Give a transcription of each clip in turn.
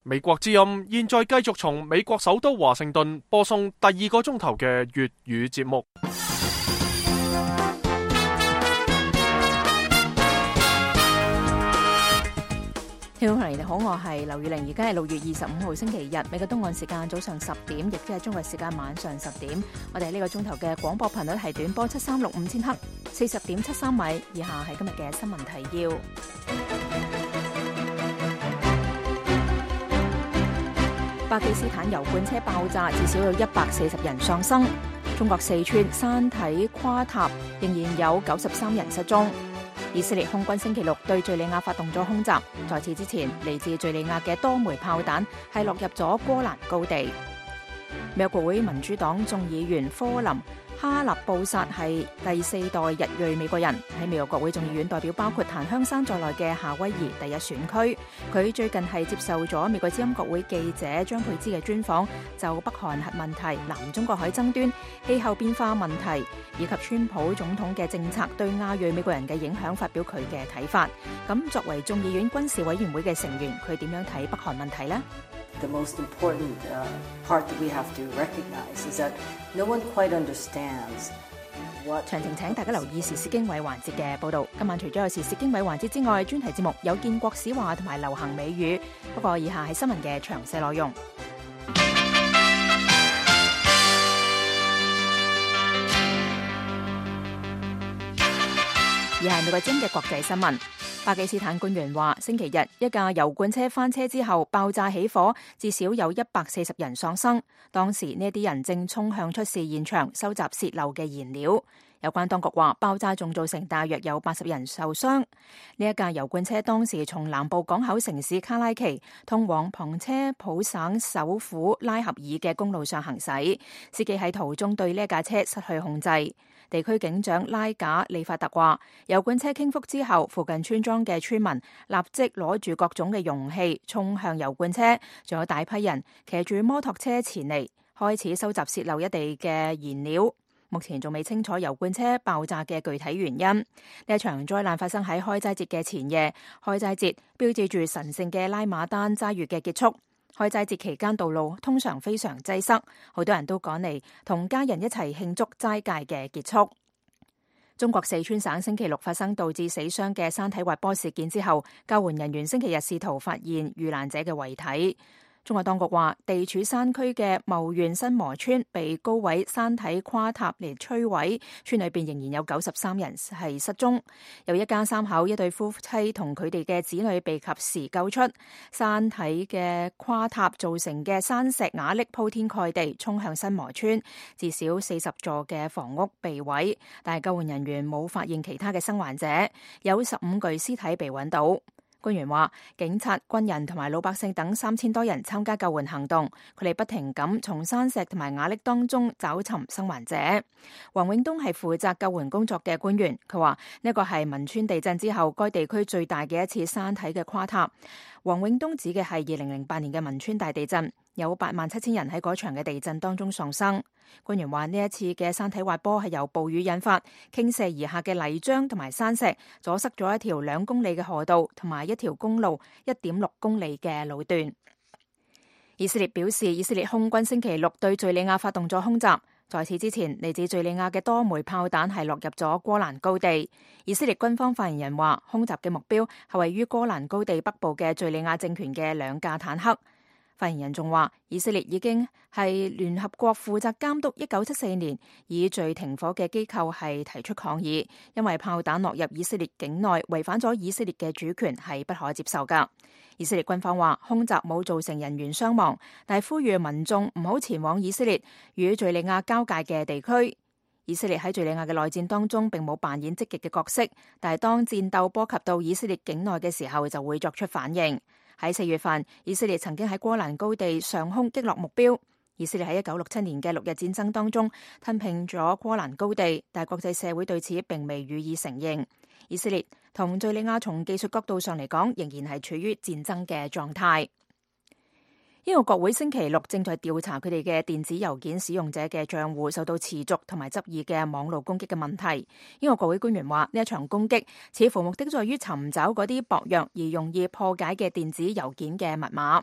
美國之音現在繼續從美國首都華盛頓播送第2個鐘頭嘅粵語節目。 聽眾朋友你好，我係劉宇玲，而家係6月25號星期日，美國東岸時間早上10點，亦即係中國時間晚上10點。我哋呢個鐘頭嘅廣播頻率係短波7365000赫，40.73米。以下係今日嘅新聞提要。巴基斯坦油罐車爆炸，至少有140人喪生。中國四川山體垮塌，仍然有93人失蹤。以色列空軍星期六對敘利亞發動咗空襲，在此之前，嚟自敘利亞嘅多枚炮彈係落入咗戈蘭高地。美國國會民主黨眾議員科林哈納布薩係第4代日裔美國人，喺美國國會眾議院代表包括檀香山在內嘅夏威夷第一選區。佢最近係接受咗美國之音國會記者張佩芝嘅專訪，就北韓核問題、南中國海爭端、氣候變化問題以及川普總統嘅政策對亞裔美國人嘅影響發表佢嘅睇法。咁作為眾議院軍事委員會嘅成員，佢點樣睇北韓問題呢 ？The most important part that we have to recognize is that no one quite understands what. 詳情請大家留意時事經緯環節嘅報導。今晚除咗有時事經緯環節之外，專題節目有建國史話同埋流行美語。不過以下係新聞嘅詳細內容。以下係美國之音嘅國際新聞。巴基斯坦官員話，星期日一架油罐車翻車之後爆炸起火，至少有140人喪生。當時呢啲人正衝向出事現場收集洩漏嘅燃料。有關當局話，爆炸仲造成大約有80人受傷。呢一架油罐車當時從南部港口城市卡拉奇通往旁車普省首府拉合爾嘅公路上行駛，司機喺途中對呢架車失去控制。地區警長拉賈利法特話，油罐車傾覆之後，附近村莊嘅村民立即攞住各種嘅容器衝向油罐車，仲有大批人騎住摩托車前嚟，開始收集洩漏一地嘅燃料。目前仲未清楚油罐車爆炸嘅具體原因。呢一場災難發生喺開齋節嘅前夜，開齋節標誌住神聖嘅拉馬丹齋月嘅結束。開齋節期間道路通常非常擠塞，好多人都趕嚟同家人一齊慶祝齋戒嘅結束。中國四川省星期六發生導致死傷嘅山體滑坡事件之後，救援人員星期日試圖發現遇難者嘅遺體。中國當局話，地處山區嘅牟縣新磨村被高位山體垮塌嚟摧毀，村裏邊仍然有93人係失蹤。有一家三口一對夫妻同佢哋嘅子女被及時救出。山體嘅垮塌造成嘅山石瓦礫鋪天蓋地衝向新磨村，至少40座嘅房屋被毀，但係救援人員冇發現其他嘅生還者，有15具屍體被揾到。官員話，警察、軍人同埋老百姓等3000多人參加救援行動，佢哋不停咁從山石同埋瓦礫當中找尋生還者。黃永東係負責救援工作嘅官員，佢話呢個係汶川地震之後該地區最大嘅一次山體嘅垮塌。黃永東指嘅係2008年嘅汶川大地震，有87000人喺嗰場嘅地震當中喪生。官員話，呢一次嘅山體滑坡係由暴雨引發，傾瀉而下嘅泥漿同埋山石阻塞咗一條2公里嘅河道同埋一條公路1.6公里嘅路段。以色列表示，以色列空軍星期六對敘利亞發動咗空襲，在此之前，嚟自敘利亞嘅多枚炮彈係落入咗戈蘭高地。以色列軍方發言人話，空襲嘅目標係位於戈蘭高地北部嘅敘利亞政權嘅2架坦克。發言人仲話，以色列已經係聯合國負責監督1974年以罪停火嘅機構係提出抗議，因為炮彈落入以色列境內違反咗以色列嘅主權，係不可接受㗎。以色列軍方話，空襲冇造成人員傷亡，但係呼籲民眾唔好前往以色列與敘利亞交界嘅地區。以色列喺敘利亞嘅內戰當中並冇扮演積極嘅角色，但係當戰鬥波及到以色列境內嘅時候就會作出反應。喺4月份，以色列曾經喺戈蘭高地上空擊落目標。以色列喺1967年嘅6日戰爭當中吞併咗戈蘭高地，但係國際社會對此並未予以承認。以色列同敘利亞從技術角度上嚟講，仍然係處於戰爭嘅狀態。英國國會星期六正在調查佢哋嘅電子郵件使用者嘅賬戶受到持續同埋執意嘅網絡攻擊嘅問題。英國國會官員話，呢一場攻擊似乎目的在於尋找嗰啲薄弱而容易破解嘅電子郵件嘅密碼。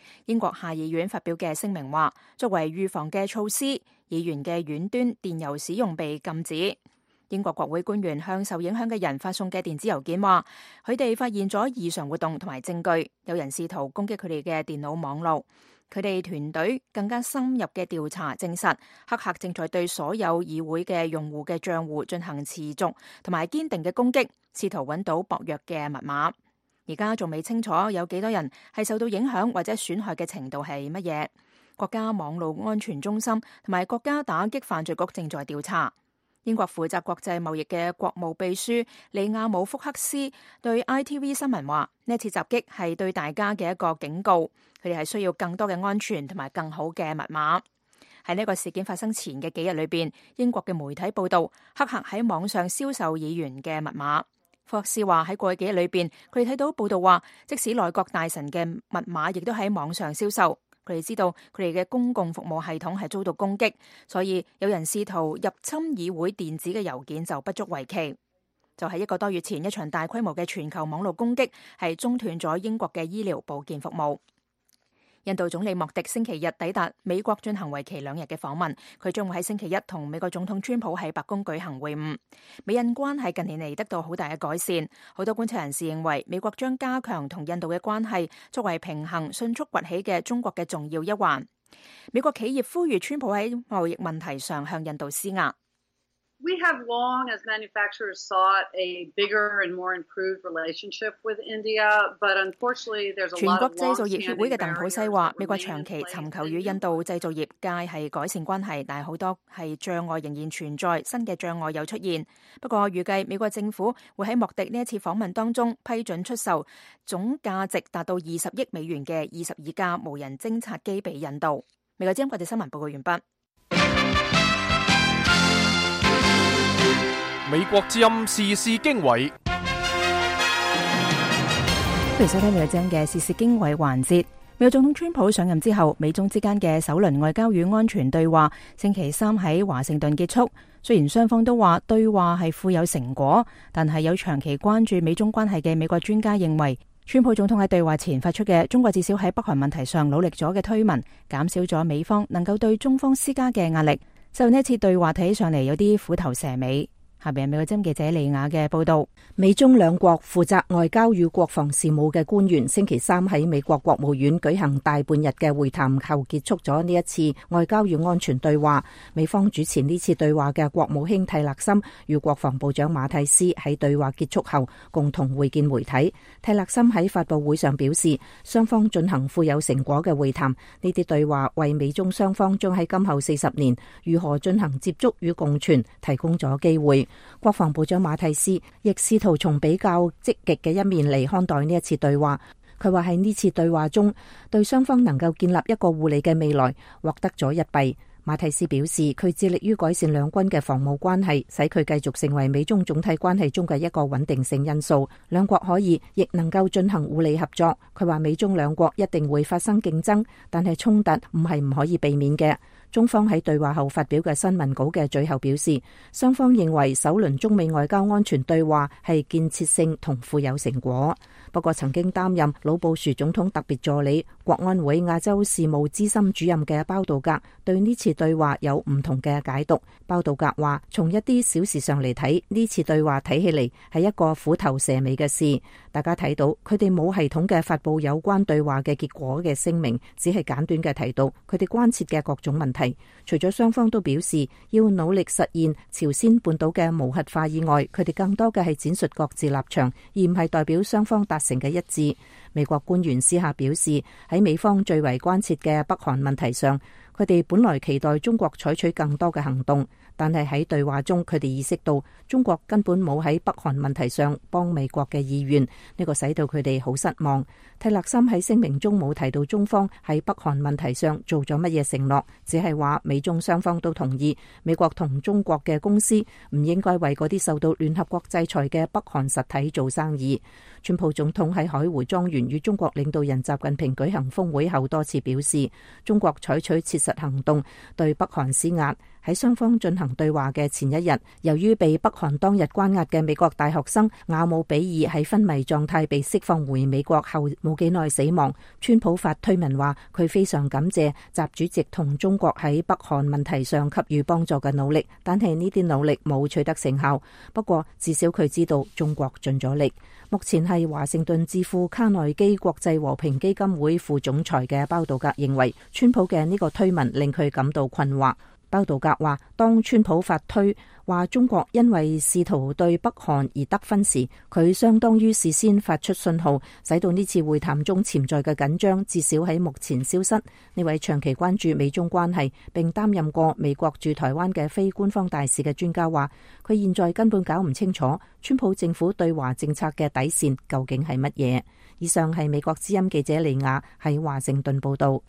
英國下議院發表嘅聲明話，作為預防嘅措施，議員嘅遠端電郵使用被禁止。英國國會官員向受影響嘅人發送嘅電子郵件話，佢哋發現咗異常活動同埋證據，有人試圖攻擊佢哋嘅電腦網絡。佢哋團隊更加深入嘅調查證實，黑客正在對所有議會嘅用戶嘅賬戶進行持續同埋堅定嘅攻擊，試圖揾到薄弱嘅密碼。而家仲未清楚有幾多人係受到影響或者損害嘅程度係乜嘢。國家網絡安全中心同埋國家打擊犯罪局正在調查。英國負責國際貿易嘅國務秘書利亞姆福克斯對 ITV 新聞話：呢次襲擊係對大家嘅一個警告，佢哋係需要更多嘅安全同埋更好嘅密碼。喺呢個事件發生前嘅幾日裏邊，英國嘅媒體報道黑客喺網上銷售議員嘅密碼。福克斯話喺過去幾日裏邊，佢哋睇到報道話，即使內閣大臣嘅密碼亦都喺網上銷售。佢哋知道佢哋嘅公共服務系統係遭到攻擊，所以有人試圖入侵議會電子嘅郵件就不足為奇。就喺一個多月前，一場大規模嘅全球網絡攻擊係中斷咗英國嘅醫療保健服務。印度總理莫迪星期日抵達美國進行為期2日嘅訪問，佢將會喺星期一同美國總統川普喺白宮舉行會晤。美印關係近年嚟得到好大嘅改善，好多觀察人士認為美國將加強同印度嘅關係，作為平衡迅速崛起嘅中國嘅重要一環。美國企業呼籲川普喺貿易問題上向印度施壓。 We have long, as manufacturers, sought a bigger and more improved relationship with India, but unfortunately, there's a lot of 全國製造業協會嘅鄧普西話，美國長期尋求與印度製造業界係改善關係，但係好多係障礙仍然存在，新嘅障礙有出現。不過預計美國政府會喺莫迪呢一次訪問當中批准出售總價值達到20億美元嘅22架無人偵察機俾印度。美國之音國際新聞報告完畢。 美國之音時事經緯， 歡迎收聽美國之音嘅時事經緯環節。美國總統川普上任之後，美中之間嘅首輪外交與安全對話星期三喺華盛頓結束。雖然雙方都話對話係富有成果，但係有長期關注美中關係嘅美國專家認為，川普總統喺對話前發出嘅中國至少喺北韓問題上努力咗嘅推文，減少咗美方能夠對中方施加嘅壓力。就呢一次對話睇起上嚟有啲虎頭蛇尾。下邊係美國之音記者利亞嘅報道。 美中兩國負責外交與國防事務嘅官員星期三喺美國國務院舉行大半日嘅會談後，結束咗呢一次外交與安全對話。美方主持呢次對話嘅國務卿蒂勒森與國防部長馬蒂斯喺對話結束後共同會見媒體。蒂勒森喺發佈會上表示，雙方進行富有成果嘅會談，呢啲對話為美中雙方將喺今後40年如何進行接觸與共存提供咗機會。國防部長馬蒂斯亦試圖從比較積極嘅一面嚟看待呢一次對話。佢話喺呢次對話中，對雙方能夠建立一個互利嘅未來獲得咗一弊。馬蒂斯表示，佢致力於改善兩軍嘅防務關係，使佢繼續成為美中總體關係中嘅一個穩定性因素。兩國可以亦能夠進行互利合作。佢話美中兩國一定會發生競爭，但係衝突唔係唔可以避免嘅。中方喺對話後發表嘅新聞稿嘅最後表示，雙方認為首輪中美外交安全對話係建設性同富有成果。不過曾經擔任老布殊總統特別助理、國安會亞洲事務資深主任嘅包道格對呢次對話有唔同嘅解讀。包道格話，從一啲小事上嚟睇，呢次對話睇起嚟係一個虎頭蛇尾嘅事。大家睇到佢哋冇系統嘅發佈有關對話嘅結果嘅聲明，只係簡短嘅提到佢哋關切嘅各種問題。除咗雙方都表示要努力實現朝鮮半島嘅無核化以外，佢哋更多嘅係展述各自立場，而唔係代表雙方達成嘅一致。美國官員私下表示，喺美方最為關切嘅北韓問題上，佢哋本來期待中國採取更多嘅行動，但係喺對話中，佢哋意識到中國根本冇喺北韓問題上幫美國嘅意願，呢個使到佢哋好失望。蒂勒森喺聲明中冇提到中方喺北韓問題上做咗乜嘢承諾，只係話美中雙方都同意美國同中國嘅公司唔應該為嗰啲受到聯合國制裁嘅北韓實體做生意。川普總統喺海湖莊園與中國領導人習近平舉行峰會後多次表示，中國採取切實行動對北韓施壓， 喺雙方進行對話嘅前一日，由於被北韓當日關押嘅美國大學生瓦姆比爾喺昏迷狀態被釋放回美國後冇幾耐死亡，川普發推文話佢非常感謝習主席同中國喺北韓問題上給予幫助嘅努力，但係呢啲努力冇取得成效。不過至少佢知道中國盡咗力。目前係華盛頓智庫卡內基國際和平基金會副總裁嘅包道格認為，川普嘅呢個推文令佢感到困惑。包道格話，當川普發推話中國因為試圖對北韓而得分時，佢相當於事先發出信號，使到呢次會談中潛在嘅緊張至少喺目前消失。呢位長期關注美中關係並擔任過美國駐台灣嘅非官方大使嘅專家話，佢現在根本搞唔清楚川普政府對華政策嘅底線究竟係乜嘢。以上係美國之音記者利亞喺華盛頓報道。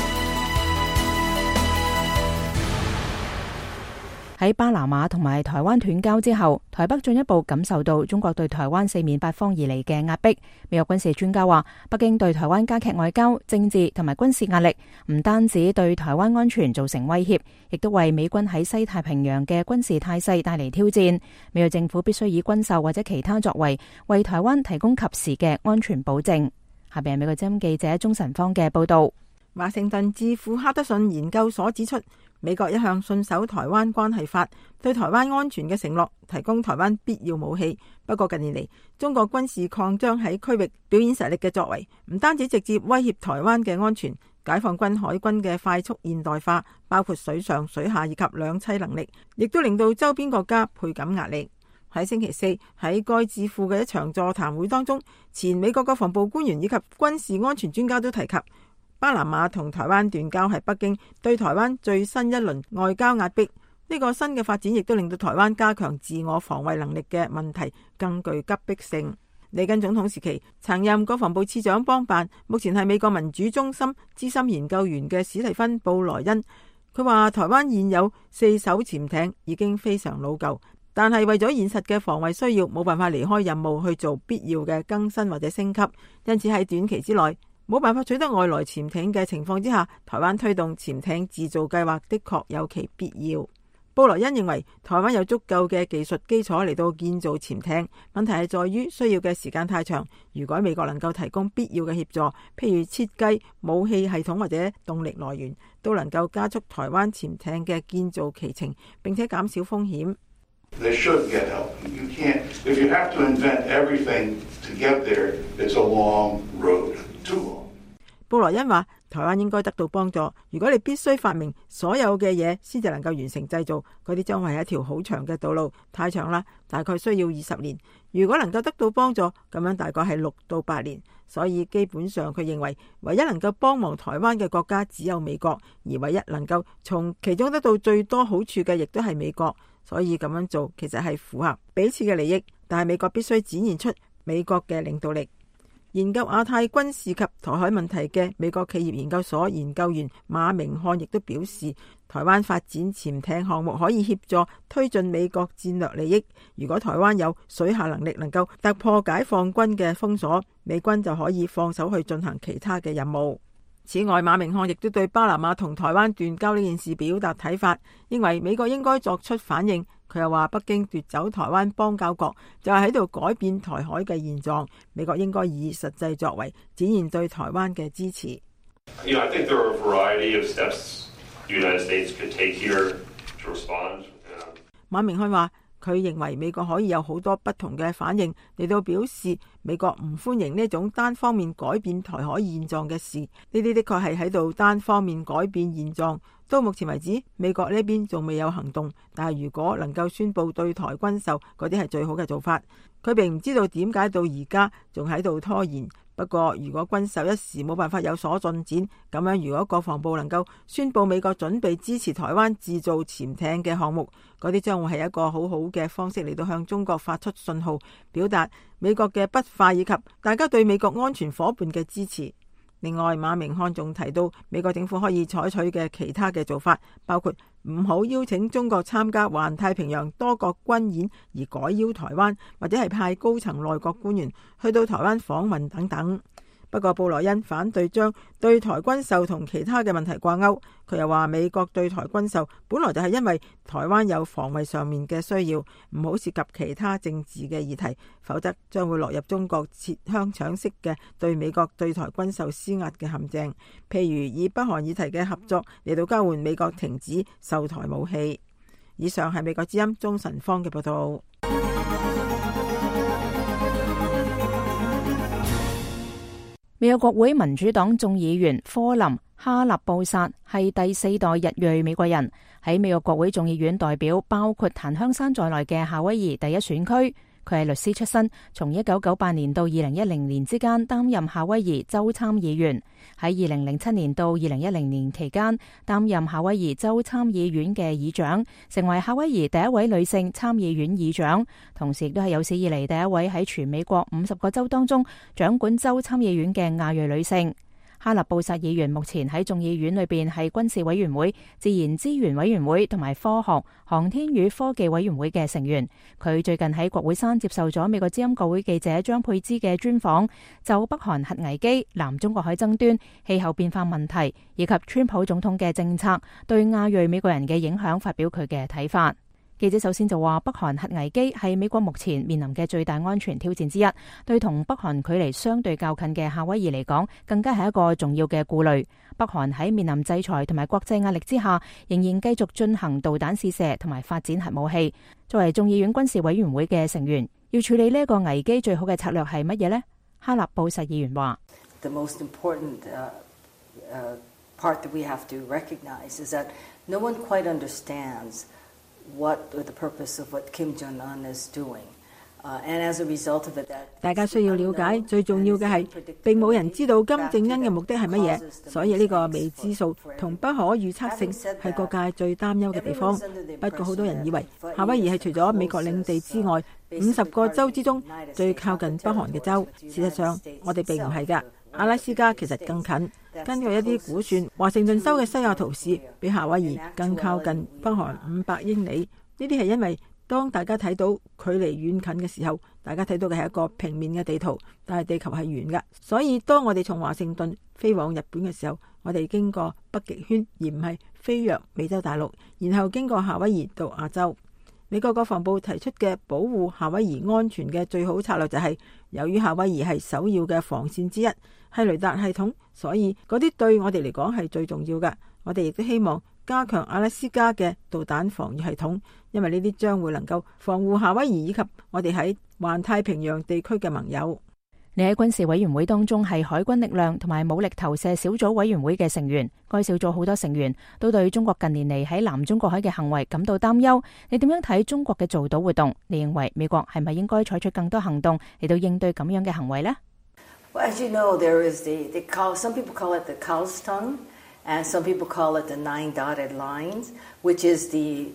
喺巴拿馬同埋台灣斷交之後，台北進一步感受到中國對台灣四面八方而嚟嘅壓迫。美國軍事專家話，北京對台灣加劇外交、政治同埋軍事壓力，唔單止對台灣安全造成威脅，亦都為美軍喺西太平洋嘅軍事態勢帶嚟挑戰。美國政府必須以軍售或者其他作為，為台灣提供及時嘅安全保證。下邊係美國之音記者鍾晨芳嘅報道。 華盛頓智庫哈德遜研究所指出，美國一向信守台灣關係法對台灣安全嘅承諾，提供台灣必要武器。不過近年嚟，中國軍事擴張喺區域表演實力嘅作為，唔單止直接威脅台灣嘅安全，解放軍海軍嘅快速現代化，包括水上、水下以及兩棲能力，亦都令到周邊國家倍感壓力。喺星期四喺該智庫嘅一場座談會當中，前美國國防部官員以及軍事安全專家都提及，巴拿馬同台灣斷交係北京對台灣最新一輪外交壓迫。呢個新嘅發展亦都令到台灣加強自我防衛能力嘅問題更具急迫性。里根總統時期曾任國防部次長邦辦，目前係美國民主中心資深研究員嘅史蒂芬布萊恩，佢話台灣現有4艘潛艇已經非常老舊，但係為咗現實嘅防衛需要，冇辦法離開任務去做必要嘅更新或者升級，因此喺短期之內冇辦法取得外來潛艇嘅情況之下，台灣推動潛艇自造計劃的確有其必要。布萊恩認為台灣有足夠嘅技術基礎嚟到建造潛艇，問題係在於需要嘅時間太長。如果美國能夠提供必要嘅協助，譬如設計、武器系統或者動力來源，都能夠加速台灣潛艇嘅建造期程，並且減少風險。 They should get help. You can't, if you have to invent everything to get there, it's a long road. 布萊恩話，台灣應該得到幫助。如果你必須發明所有嘅嘢先至能夠完成製造，嗰啲將會係一條好長嘅道路，太長啦，大概需要20年。如果能夠得到幫助，咁樣大概係6到8年。所以基本上佢認為，唯一能夠幫忙台灣嘅國家只有美國，而唯一能夠從其中得到最多好處嘅亦都係美國。所以咁樣做其實係符合彼此嘅利益，但係美國必須展現出美國嘅領導力。研究亞太軍事及台海問題嘅美國企業研究所研究員馬明漢亦都表示，台灣發展潛艇項目可以協助推進美國戰略利益。如果台灣有水下能力能夠突破解放軍嘅封鎖，美軍就可以放手去進行其他嘅任務。此外，馬明漢亦都對巴拿馬同台灣斷交呢件事表達睇法，認為美國應該作出反應。佢又話，北京奪走台灣邦交國就係喺度改變台海嘅現狀，美國應該以實際作為展現對台灣嘅支持。 I think there are a variety of steps the United States could take here to respond. 馬明漢話，佢認為美國可以有好多不同嘅反應嚟到表示美國唔歡迎呢種單方面改變台海現狀嘅事。呢啲的確係喺度單方面改變現狀。到目前為止，美國呢邊仲未有行動，但係如果能夠宣布對台軍售，嗰啲係最好嘅做法。佢並唔知道點解到而家仲喺度拖延。不過如果軍售一時冇辦法有所進展，咁樣如果國防部能夠宣布美國準備支持台灣製造潛艇嘅項目，嗰啲將會係一個好好嘅方式嚟到向中國發出信號，表達美國嘅不快以及大家對美國安全夥伴嘅支持。另外，馬明漢仲提到美國政府可以採取嘅其他嘅做法，包括唔好邀請中國參加環太平洋多國軍演而改邀台灣，或者係派高層內閣官員去到台灣訪問等等。 不過布萊恩反對將對台軍售同其他嘅問題掛鈎。佢又話美國對台軍售本來就係因為台灣有防衛上面嘅需要，唔好涉及其他政治嘅議題，否則將會落入中國切香腸式嘅對美國對台軍售施壓嘅陷阱，譬如以北韓議題嘅合作嚟到交換美國停止售台武器。以上係美國之音鍾晨芳嘅報道。 美國國會民主黨眾議員科林哈納布薩係第4代日裔美國人，喺美國國會眾議院代表包括檀香山在內嘅夏威夷第一選區。佢係律師出身，從1998年到2010年之間擔任夏威夷州參議員，喺2007年到2010年期間擔任夏威夷州參議院嘅議長，成為夏威夷第一位女性參議院議長，同時亦都係有史以嚟第一位喺全美國50個州當中掌管州參議院嘅亞裔女性。哈納布薩議員目前喺眾議院裏邊係軍事委員會、自然資源委員會同埋科學、航天與科技委員會嘅成員。佢最近喺國會山接受咗美國之音國會記者張佩芝嘅專訪，就北韓核危機、南中國海爭端、氣候變化問題以及川普總統嘅政策對亞裔美國人嘅影響發表佢嘅睇法。記者首先就話，北韓核危機係美國目前面臨嘅最大安全挑戰之一，對同北韓距離相對較近嘅夏威夷嚟講，更加係一個重要嘅顧慮。北韓喺面臨制裁同埋國際壓力之下，仍然繼續進行導彈試射同埋發展核武器。作為眾議院軍事委員會嘅成員，要處理呢一個危機最好嘅策略係乜嘢呢？哈納布薩議員話 ：The most important part that we have to recognize is that no one quite understands what the purpose of what Kim Jong-un is doing. And as a result of it, 大家需要了解最重要嘅係並冇人知道金正恩嘅目的係乜嘢，所以呢個未知數同不可預測性係各界最擔憂嘅地方。不過好多人以為夏威夷係除咗美國領地之外50個州之中最靠近北韓嘅州，事實上我哋並唔係㗎。阿拉斯加其實更近，根據一啲估算，華盛頓州嘅西雅圖市比夏威夷更靠近北韓500英里。呢啲係因為當大家睇到距離遠近嘅時候，大家睇到嘅係一個平面嘅地圖，但係地球係圓㗎。所以當我哋從華盛頓飛往日本嘅時候，我哋經過北極圈，而唔係飛越美洲大陸，然後經過夏威夷到亞洲。美國國防部提出嘅保護夏威夷安全嘅最好策略就係，由於夏威夷係首要嘅防線之一，係雷達系統，所以嗰啲對我哋嚟講係最重要嘅。我哋亦都希望加強阿拉斯加嘅導彈防禦系統，因為呢啲將會能夠防護夏威夷以及我哋喺環太平洋地區嘅盟友。 你喺軍事委員會當中係海軍力量同埋武力投射小組委員會嘅成員，該小組好多成員都對中國近年嚟喺南中國海嘅行為感到擔憂。你點樣睇中國嘅造島活動？你認為美國係咪應該採取更多行動嚟到應對咁樣嘅行為呢？ Well, as you know, there is some people call it the cow's tongue, and some people call it the 9 dotted lines, which is the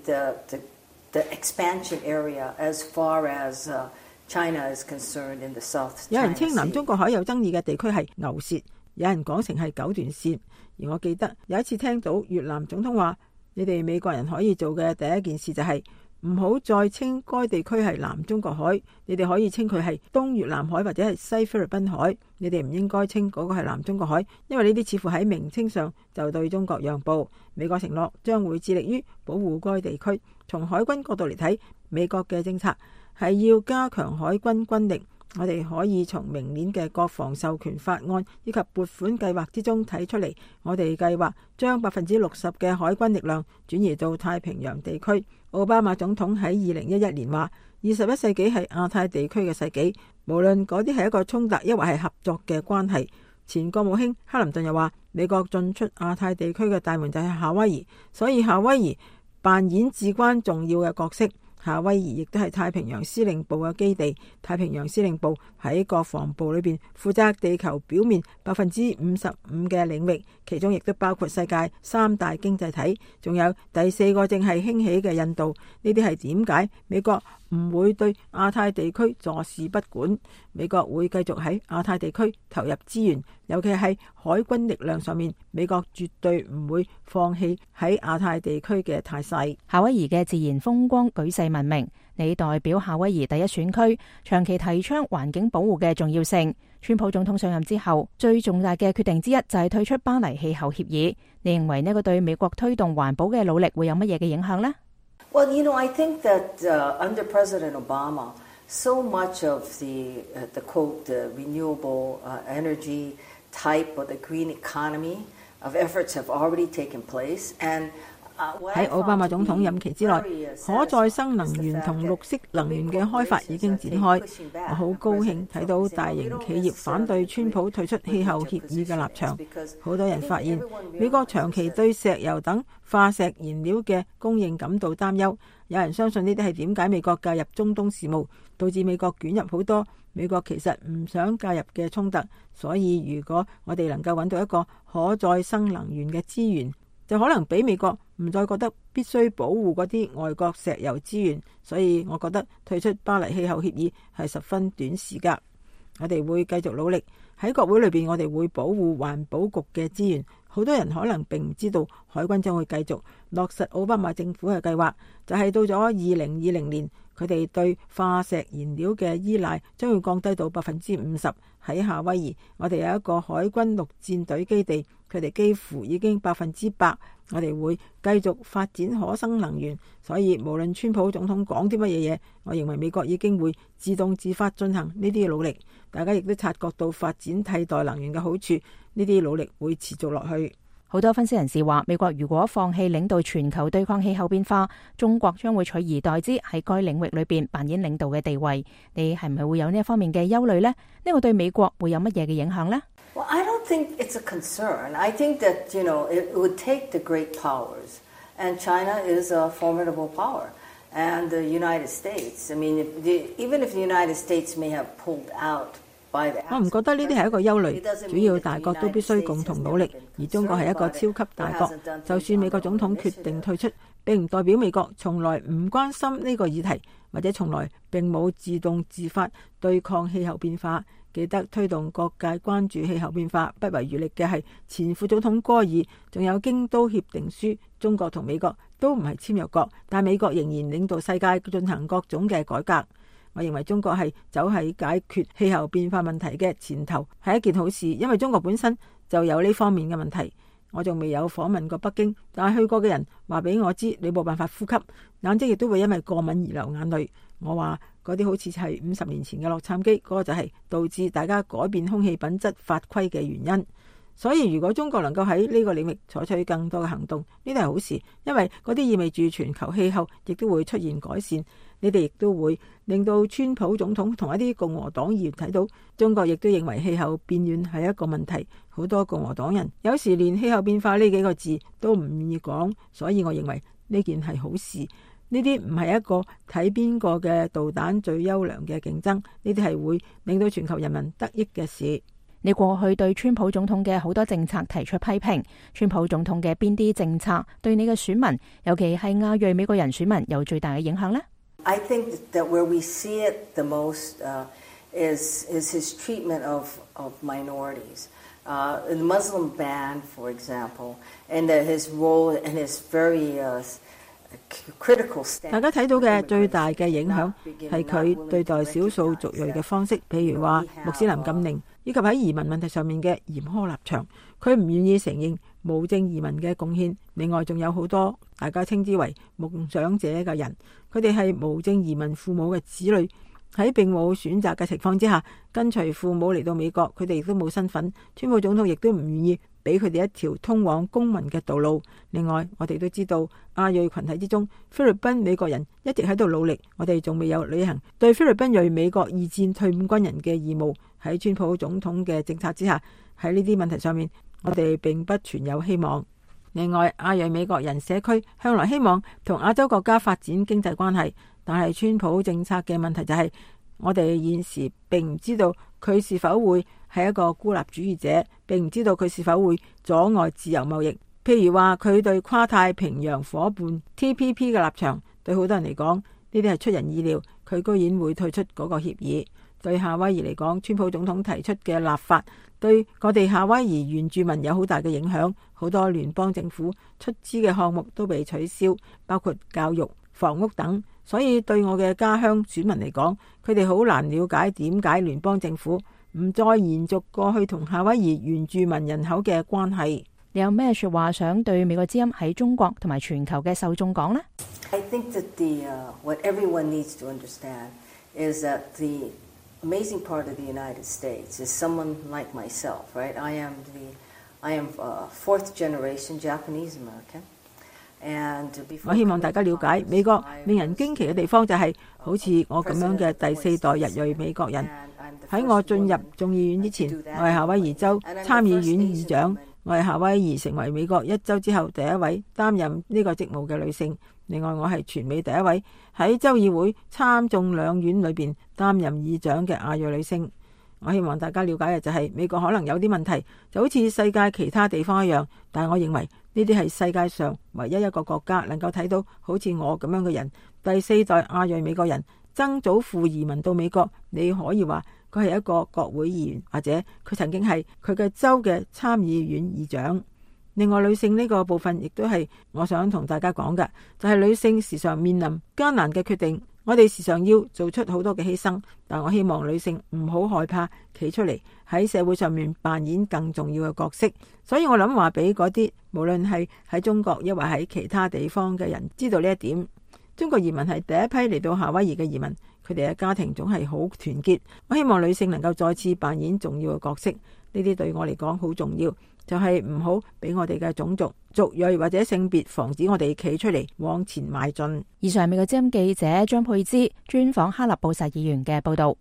expansion area as far as China is concerned in the South China Sea. 有人稱南中國海有爭議嘅地區係牛舌，有人講成係9段線。而我記得有一次聽到越南總統話，你哋美國人可以做嘅第一件事就係唔好再稱該地區係南中國海，你哋可以稱佢係東越南海或者係西菲律賓海，你哋唔應該稱嗰個係南中國海，因為呢啲似乎喺名稱上就對中國讓步。美國承諾將會致力於保護該地區。從海軍角度嚟睇，美國嘅政策係要加強海軍軍力。我哋可以從明年嘅國防授權法案以及撥款計劃之中睇出嚟，我哋計劃將60%嘅海軍力量轉移到太平洋地區。奧巴馬總統喺2011年話，21世紀係亞太地區嘅世紀，無論嗰啲係一個衝突抑或係合作嘅關係。前國務卿克林頓又話，美國進出亞太地區嘅大門就係夏威夷，所以夏威夷扮演至關重要嘅角色。夏威夷亦都係太平洋司令部嘅基地。太平洋司令部喺國防部裏邊負責地球表面55%嘅領域，其中亦都包括世界3大經濟體，仲有第4個正係興起嘅印度。呢啲係點解美國唔會對亞太地區坐視不管，美國會繼續喺亞太地區投入資源，尤其係海軍力量上面，美國絕對唔會放棄喺亞太地區嘅態勢。 夏威夷嘅自然風光舉世聞名，你代表夏威夷第一選區，長期提倡環境保護嘅重要性。川普總統上任之後，最重大嘅決定之一就係退出巴黎氣候協議。你認為呢個對美國推動環保嘅努力會有乜嘢嘅影響呢？ Well, I think that under President Obama, so much of the quote, the renewable energy type or the green economy of efforts have already taken place. And 喺奧巴馬總統任期之內，可再生能源同綠色能源嘅開發已經展開。我好高興睇到大型企業反對川普退出氣候協議嘅立場。好多人發現美國長期對石油等化石燃料嘅供應感到擔憂。有人相信呢啲係點解美國介入中東事務，導致美國捲入好多美國其實唔想介入嘅衝突。所以如果我哋能夠揾到一個可再生能源嘅資源，就可能俾美國唔再覺得必須保護嗰啲外國石油資源，所以我覺得退出巴黎氣候協議係十分短視㗎。我哋會繼續努力喺國會裏邊，我哋會保護環保局嘅資源。好多人可能並唔知道，海軍將會繼續落實奧巴馬政府嘅計劃，就係到咗2020年，佢哋對化石燃料嘅依賴將會降低到50%。喺夏威夷，我哋有一個海軍陸戰隊基地，佢哋幾乎已經100%。我哋會繼續發展可生能源，所以無論川普總統講啲乜嘢，我認為美國已經會自動自發進行呢啲努力。大家亦都察覺到發展替代能源嘅好處，呢啲努力會持續落去。 好多分析人士話，美國如果放棄領導全球對抗氣候變化，中國將會取而代之喺該領域裏邊扮演領導嘅地位。你係唔係會有呢一方面嘅憂慮呢？呢個對美國會有乜嘢嘅影響呢？ Well, I don't think it's a concern. I think that, it would take the great powers, and China is a formidable power, and the United States. I mean, even if the United States may have pulled out. 我唔覺得呢啲係一個憂慮，主要大國都必須共同努力，而中國係一個超級大國。就算美國總統決定退出，並唔代表美國從來唔關心呢個議題，或者從來並冇自動自發對抗氣候變化。記得推動各界關注氣候變化不遺餘力嘅係前副總統戈爾，仲有京都協定書。中國同美國都唔係簽約國，但美國仍然領導世界進行各種嘅改革。我認為中國係走喺解決氣候變化問題嘅前頭，係一件好事，因為中國本身就有呢方面嘅問題。我仲未有訪問過北京，但係去過嘅人話俾我知，你冇辦法呼吸，眼睛亦都會因為過敏而流眼淚。我話嗰啲好似係50年前嘅洛杉磯，嗰個就係導致大家改變空氣品質法規嘅原因。所以如果中國能夠喺呢個領域採取更多嘅行動，呢啲係好事，因為嗰啲意味住全球氣候亦都會出現改善。你哋亦都會令到川普總統同一啲共和黨議員睇到，中國亦都認為氣候變暖係一個問題。好多共和黨人有時連氣候變化呢幾個字都唔願意講，所以我認為呢件係好事。呢啲唔係一個睇邊個嘅導彈最優良嘅競爭，呢啲係會令到全球人民得益嘅事。 你過去對川普總統嘅好多政策提出批評，川普總統嘅邊啲政策對你嘅選民，尤其係亞裔美國人選民有最大嘅影響呢？ I think that where we see it the most is his treatment of minorities. The Muslim ban, for example, and his role and his very critical stance. 大家睇到嘅最大嘅影響係佢對待少數族裔嘅方式，譬如話穆斯林禁令，以及喺移民問題上面嘅嚴苛立場。佢唔願意承認無證移民嘅貢獻。另外仲有好多大家稱之為夢想者嘅人，佢哋係無證移民父母嘅子女，喺並冇選擇嘅情況之下跟隨父母嚟到美國，佢哋亦都冇身份。川普總統亦都唔願意俾佢哋一條通往公民嘅道路。另外我哋都知道亞裔群體之中，菲律賓美國人一直喺度努力，我哋仲未有履行對菲律賓裔美國二戰退伍軍人嘅義務。喺川普總統嘅政策之下，喺呢啲問題上面我哋並不存有希望。另外亞裔美國人社區向來希望同亞洲國家發展經濟關係，但係川普政策嘅問題就係我哋現時並唔知道佢是否會係一個孤立主義者，並唔知道佢是否會阻礙自由貿易。譬如話佢對跨太平洋夥伴 TPP 嘅立場，對好多人嚟講呢啲係出人意料， 佢居然會退出嗰個協議。對夏威夷嚟講，川普總統提出嘅立法對我哋夏威夷原住民有好大嘅影響，好多聯邦政府出資嘅項目都被取消，包括教育、房屋等。所以對我嘅家鄉選民嚟講，佢哋好難了解點解聯邦政府唔再延續過去同夏威夷原住民人口嘅關係。 你有咩說話想對美國之音喺中國同埋全球嘅受眾講呢？ I think that what everyone needs to understand is that the amazing part of the United States is someone like myself, right? I am fourth generation Japanese American. 我希望大家了解美國令人驚奇嘅地方就係好似我咁樣嘅第四代日裔美國人。喺我進入眾議院之前，我係夏威夷州參議院議長，我係夏威夷成為美國一州之後第一位擔任呢個職務嘅女性。另外，我係全美第一位喺州議會參眾兩院裏邊擔任議長嘅亞裔女性。我希望大家了解嘅就係美國可能有啲問題，就好似世界其他地方一樣，但係我認為呢啲係世界上唯一一個國家能夠睇到好似我咁樣嘅人，第四代亞裔美國人，曾祖父移民到美國，你可以話佢係一個國會議員，或者佢曾經係佢嘅州嘅參議院議長。另外，女性呢個部分亦都係我想同大家講嘅，就係女性時常面臨艱難嘅決定，我哋時常要做出好多嘅犧牲，但我希望女性唔好害怕企出嚟喺社會上面扮演更重要嘅角色。所以我諗話俾嗰啲無論係喺中國抑或喺其他地方嘅人知道呢一點。中國移民係第一批嚟到夏威夷嘅移民，佢哋嘅家庭總係好團結。我希望女性能夠再次扮演重要嘅角色，呢啲對我嚟講好重要，就係唔好俾我哋嘅種族、族裔或者性別防止我哋企出嚟往前邁進。 以上係美國之音記者張佩芝專訪哈立布薩議員嘅報道。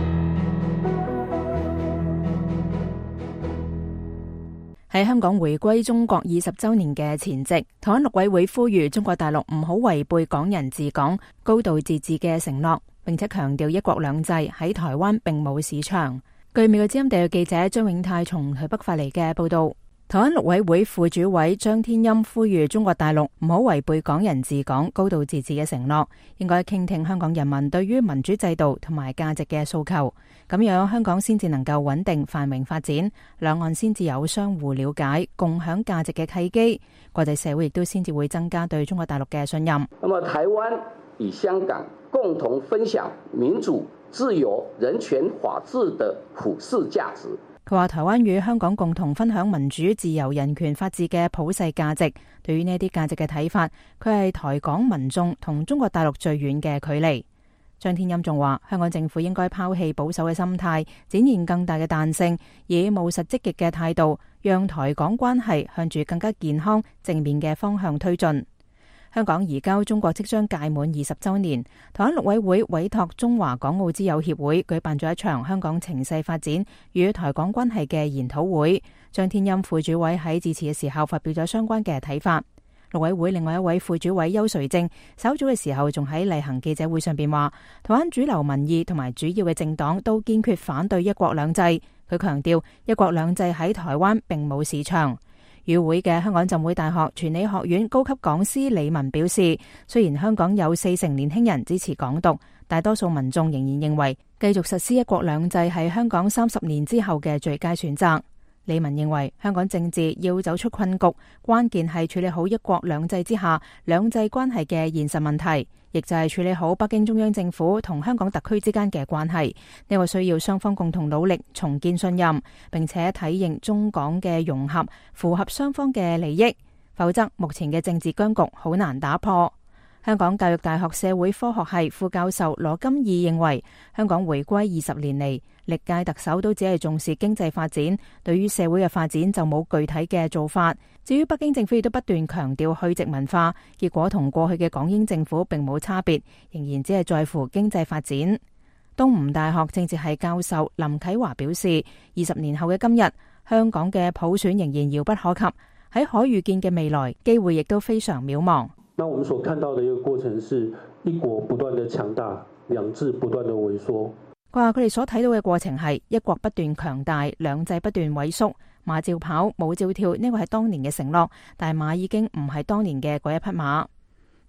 喺香港回歸中國20週年嘅前夕，台灣陸委會呼籲中國大陸唔好違背港人治港、高度自治嘅承諾，並且強調一國兩制喺台灣並冇市場。據美國之音地約記者張永泰從台北發嚟嘅報道，台灣陸委會副主委張天欽呼籲中國大陸唔好違背港人治港、高度自治嘅承諾，應該傾聽香港人民對於民主制度同埋價值嘅訴求，咁樣香港先至能夠穩定繁榮發展，兩岸先至有相互了解、共享價值嘅契機，國際社會亦都先至會增加對中國大陸嘅信任。 那麼台灣與香港共同分享民主、自由、人權、法治的普世價值。 佢話台灣與香港共同分享民主、自由、人權、法治嘅普世價值。對於呢啲價值嘅睇法，佢係台港民眾同中國大陸最遠嘅距離。張天欽仲話，香港政府應該拋棄保守嘅心態，展現更大嘅彈性，以務實積極嘅態度，讓台港關係向住更加健康、正面嘅方向推進。香港移交中國即將屆滿20週年，台灣陸委會委託中華港澳之友協會舉辦咗一場香港情勢發展與台港關係嘅研討會。張天欽副主委喺致辭嘅時候發表咗相關嘅睇法。陸委會另外一位副主委邱垂正稍早嘅時候仲喺例行記者會上邊話，台灣主流民意同埋主要嘅政黨都堅決反對一國兩制。佢強調一國兩制喺台灣並冇市場。與會嘅香港浸會大學傳理學院高級講師李文表示，雖然香港有40%年輕人支持港獨，大多數民眾仍然認為繼續實施一國兩制係香港30年之後嘅最佳選擇。李文認為香港政治要走出困局，關鍵係處理好一國兩制之下兩制關係嘅現實問題，亦就係處理好北京中央政府同香港特區之間嘅關係。呢個需要雙方共同努力重建信任，並且體認中港嘅融合符合雙方嘅利益，否則目前嘅政治僵局好難打破。香港教育大學社會科學系副教授羅金義認為，香港回歸20年嚟，歷屆特首都只係重視經濟發展，對於社會嘅發展就冇具體嘅做法。至於北京政府亦都不斷強調去殖民化，結果同過去嘅港英政府並冇差別，仍然只係在乎經濟發展。東吳大學政治系教授林啟華表示，20年後嘅今日，香港嘅普選仍然遙不可及，喺可預見嘅未來，機會亦都非常渺茫。 那我們所看到的一個過程是一國不斷的強大，兩制不斷的萎縮。 佢話佢哋所睇到嘅過程係一國不斷強大，兩制不斷萎縮，馬照跑，舞照跳，呢個係當年嘅承諾，但係馬已經唔係當年嘅嗰一匹馬。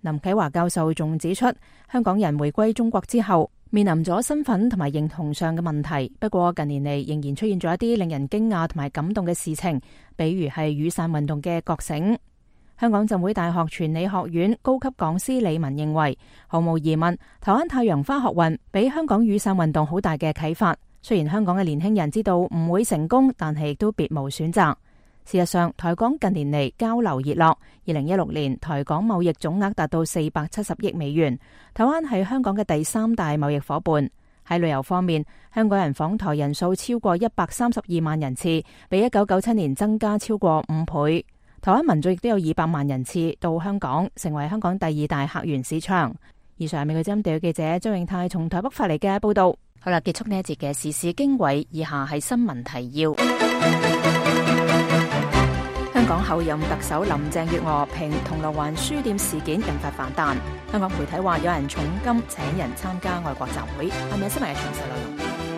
林啟華教授仲指出，香港人回歸中國之後，面臨咗身份同埋認同上嘅問題。不過近年嚟仍然出現咗一啲令人驚訝同埋感動嘅事情，比如係雨傘運動嘅覺醒。香港浸會大學傳理學院高級講師李文認為，毫無疑問，台灣太陽花學運俾香港雨傘運動好大嘅啟發。雖然香港嘅年輕人知道唔會成功，但係亦都別無選擇。事實上，台港近年嚟交流熱絡。2016年，台港貿易總額達到470億美元。台灣係香港嘅第3大貿易夥伴。喺旅遊方面，香港人訪台人數超過132萬人次，比1997年增加超過5倍。台灣民眾亦都有200萬人次到香港，成為香港第2大客源市場。以上係美國之音地記者周永泰從台北發嚟嘅報道。好啦，結束呢一節嘅時事經緯，以下係新聞提要。香港候任特首林鄭月娥評銅鑼灣書店事件引發反彈，香港媒體話有人重金請人參加愛國集會。係咪新聞嘅詳細內容？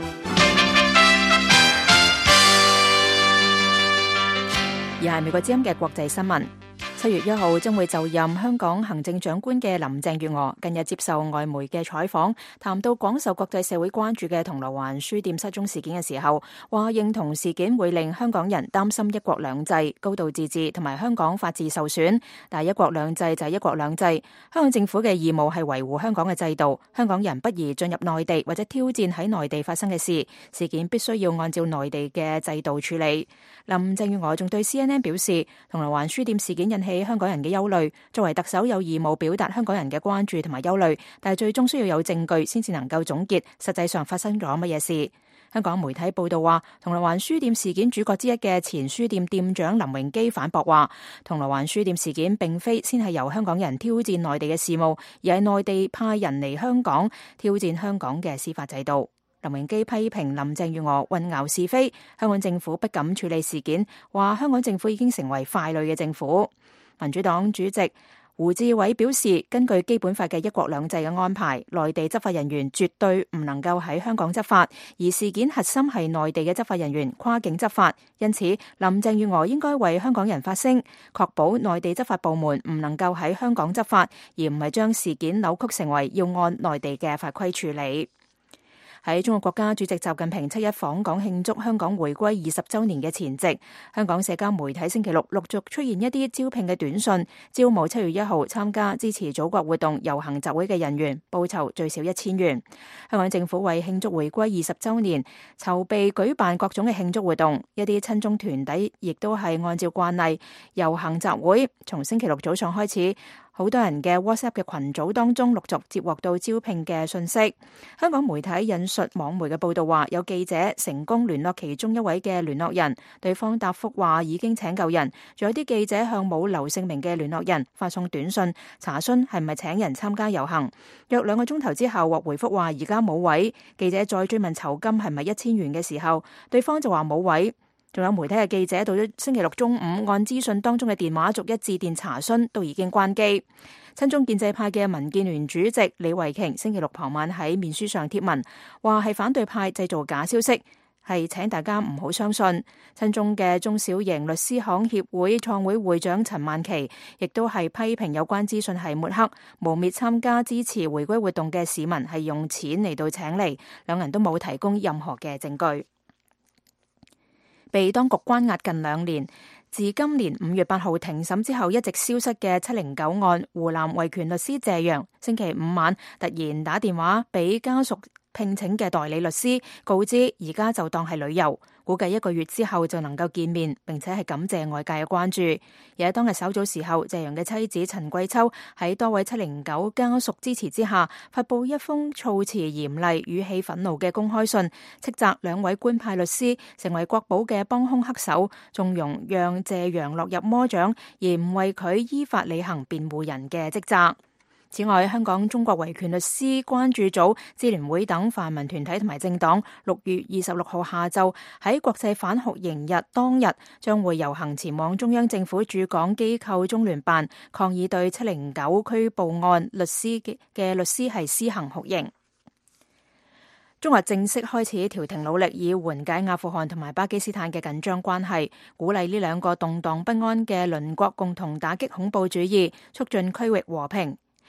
而係美國之音嘅國際新聞。7月1號將會就任香港行政長官嘅林鄭月娥近日接受外媒嘅採訪，談到廣受國際社會關注嘅銅鑼灣書店失蹤事件嘅時候，話認同事件會令香港人擔心一國兩制、高度自治同埋香港法治受損，但係一國兩制就係一國兩制，香港政府嘅義務係維護香港嘅制度，香港人不宜進入內地或者挑戰喺內地發生嘅事，事件必須要按照內地嘅制度處理。林鄭月娥仲對 CNN 表示，銅鑼灣書店事件引起香港人嘅憂慮，作為特首有義務表達香港人嘅關注同埋憂慮，但係最終需要有證據先至能夠總結實際上發生咗乜嘢事。香港媒體報道話，銅鑼灣書店事件主角之一嘅前書店店長林榮基反駁話，銅鑼灣書店事件並非先係由香港人挑戰內地嘅事務，而係內地派人嚟香港挑戰香港嘅司法制度。林榮基批評林鄭月娥混淆是非，香港政府不敢處理事件，話香港政府已經成為傀儡嘅政府。民主黨主席胡志偉表示，根據基本法嘅一國兩制嘅安排，內地執法人員絕對唔能夠喺香港執法，而事件核心係內地嘅執法人員跨境執法，因此林鄭月娥應該為香港人發聲，確保內地執法部門唔能夠喺香港執法，而唔係將事件扭曲成為要按內地嘅法規處理。喺中國國家主席習近平7日訪港慶祝香港回歸20週年嘅前夕，香港社交媒體星期六陸續出現一啲招聘嘅短信，招募7月1號參加支持祖國活動遊行集會嘅人員，報酬最少1000元。香港政府為慶祝回歸20週年，籌備舉辦各種嘅慶祝活動，一啲親中團體亦都係按照慣例遊行集會，從星期六早上開始。好多人嘅 WhatsApp 嘅群組當中陸續接獲到招聘嘅信息。香港媒體引述網媒嘅報道話，有記者成功聯絡其中一位嘅聯絡人，對方答覆話已經請夠人。仲有啲記者向冇留姓名嘅聯絡人發送短信，查詢係咪請人參加遊行。約2個鐘頭之後獲回覆話而家冇位。記者再追問酬金係咪1000元嘅時候，對方就話冇位。仲有媒體嘅記者到咗星期六中午，按資訊當中嘅電話逐一致電查詢，都已經關機。親中建制派嘅民建聯主席李慧瓊星期六傍晚喺面書上貼文，話係反對派製造假消息，係請大家唔好相信。親中嘅中小型律師行協會創會會長陳曼琪亦都係批評有關資訊係抹黑，誣衊參加支持回歸活動嘅市民係用錢嚟到請嚟，兩人都冇提供任何嘅證據。被當局關押近2年，自今年5月8號庭審之後一直消失嘅709案湖南維權律師謝陽，星期5晚突然打電話俾家屬聘請嘅代理律師，告知而家就當係旅遊，估計1個月之後就能夠見面，並且係感謝外界嘅關注。而喺當日稍早時候，謝陽嘅妻子陳桂秋喺多位709家屬支持之下，發佈一封措辭嚴厲、語氣憤怒嘅公開信，斥責2位官派律師成為國保嘅幫兇黑手，縱容讓謝陽落入魔掌，而唔為佢依法履行辯護人嘅職責。此外，香港中國維權律師關注組、支聯會等泛民團體同埋政黨6月26號下晝喺國際反酷刑日當日將會遊行前往中央政府駐港機構中聯辦，抗議對709拘捕案律師係施行酷刑。中國正式開始調停努力，以緩解阿富汗同埋巴基斯坦嘅緊張關係，鼓勵呢2個動盪不安嘅鄰國共同打擊恐怖主義，促進區域和平。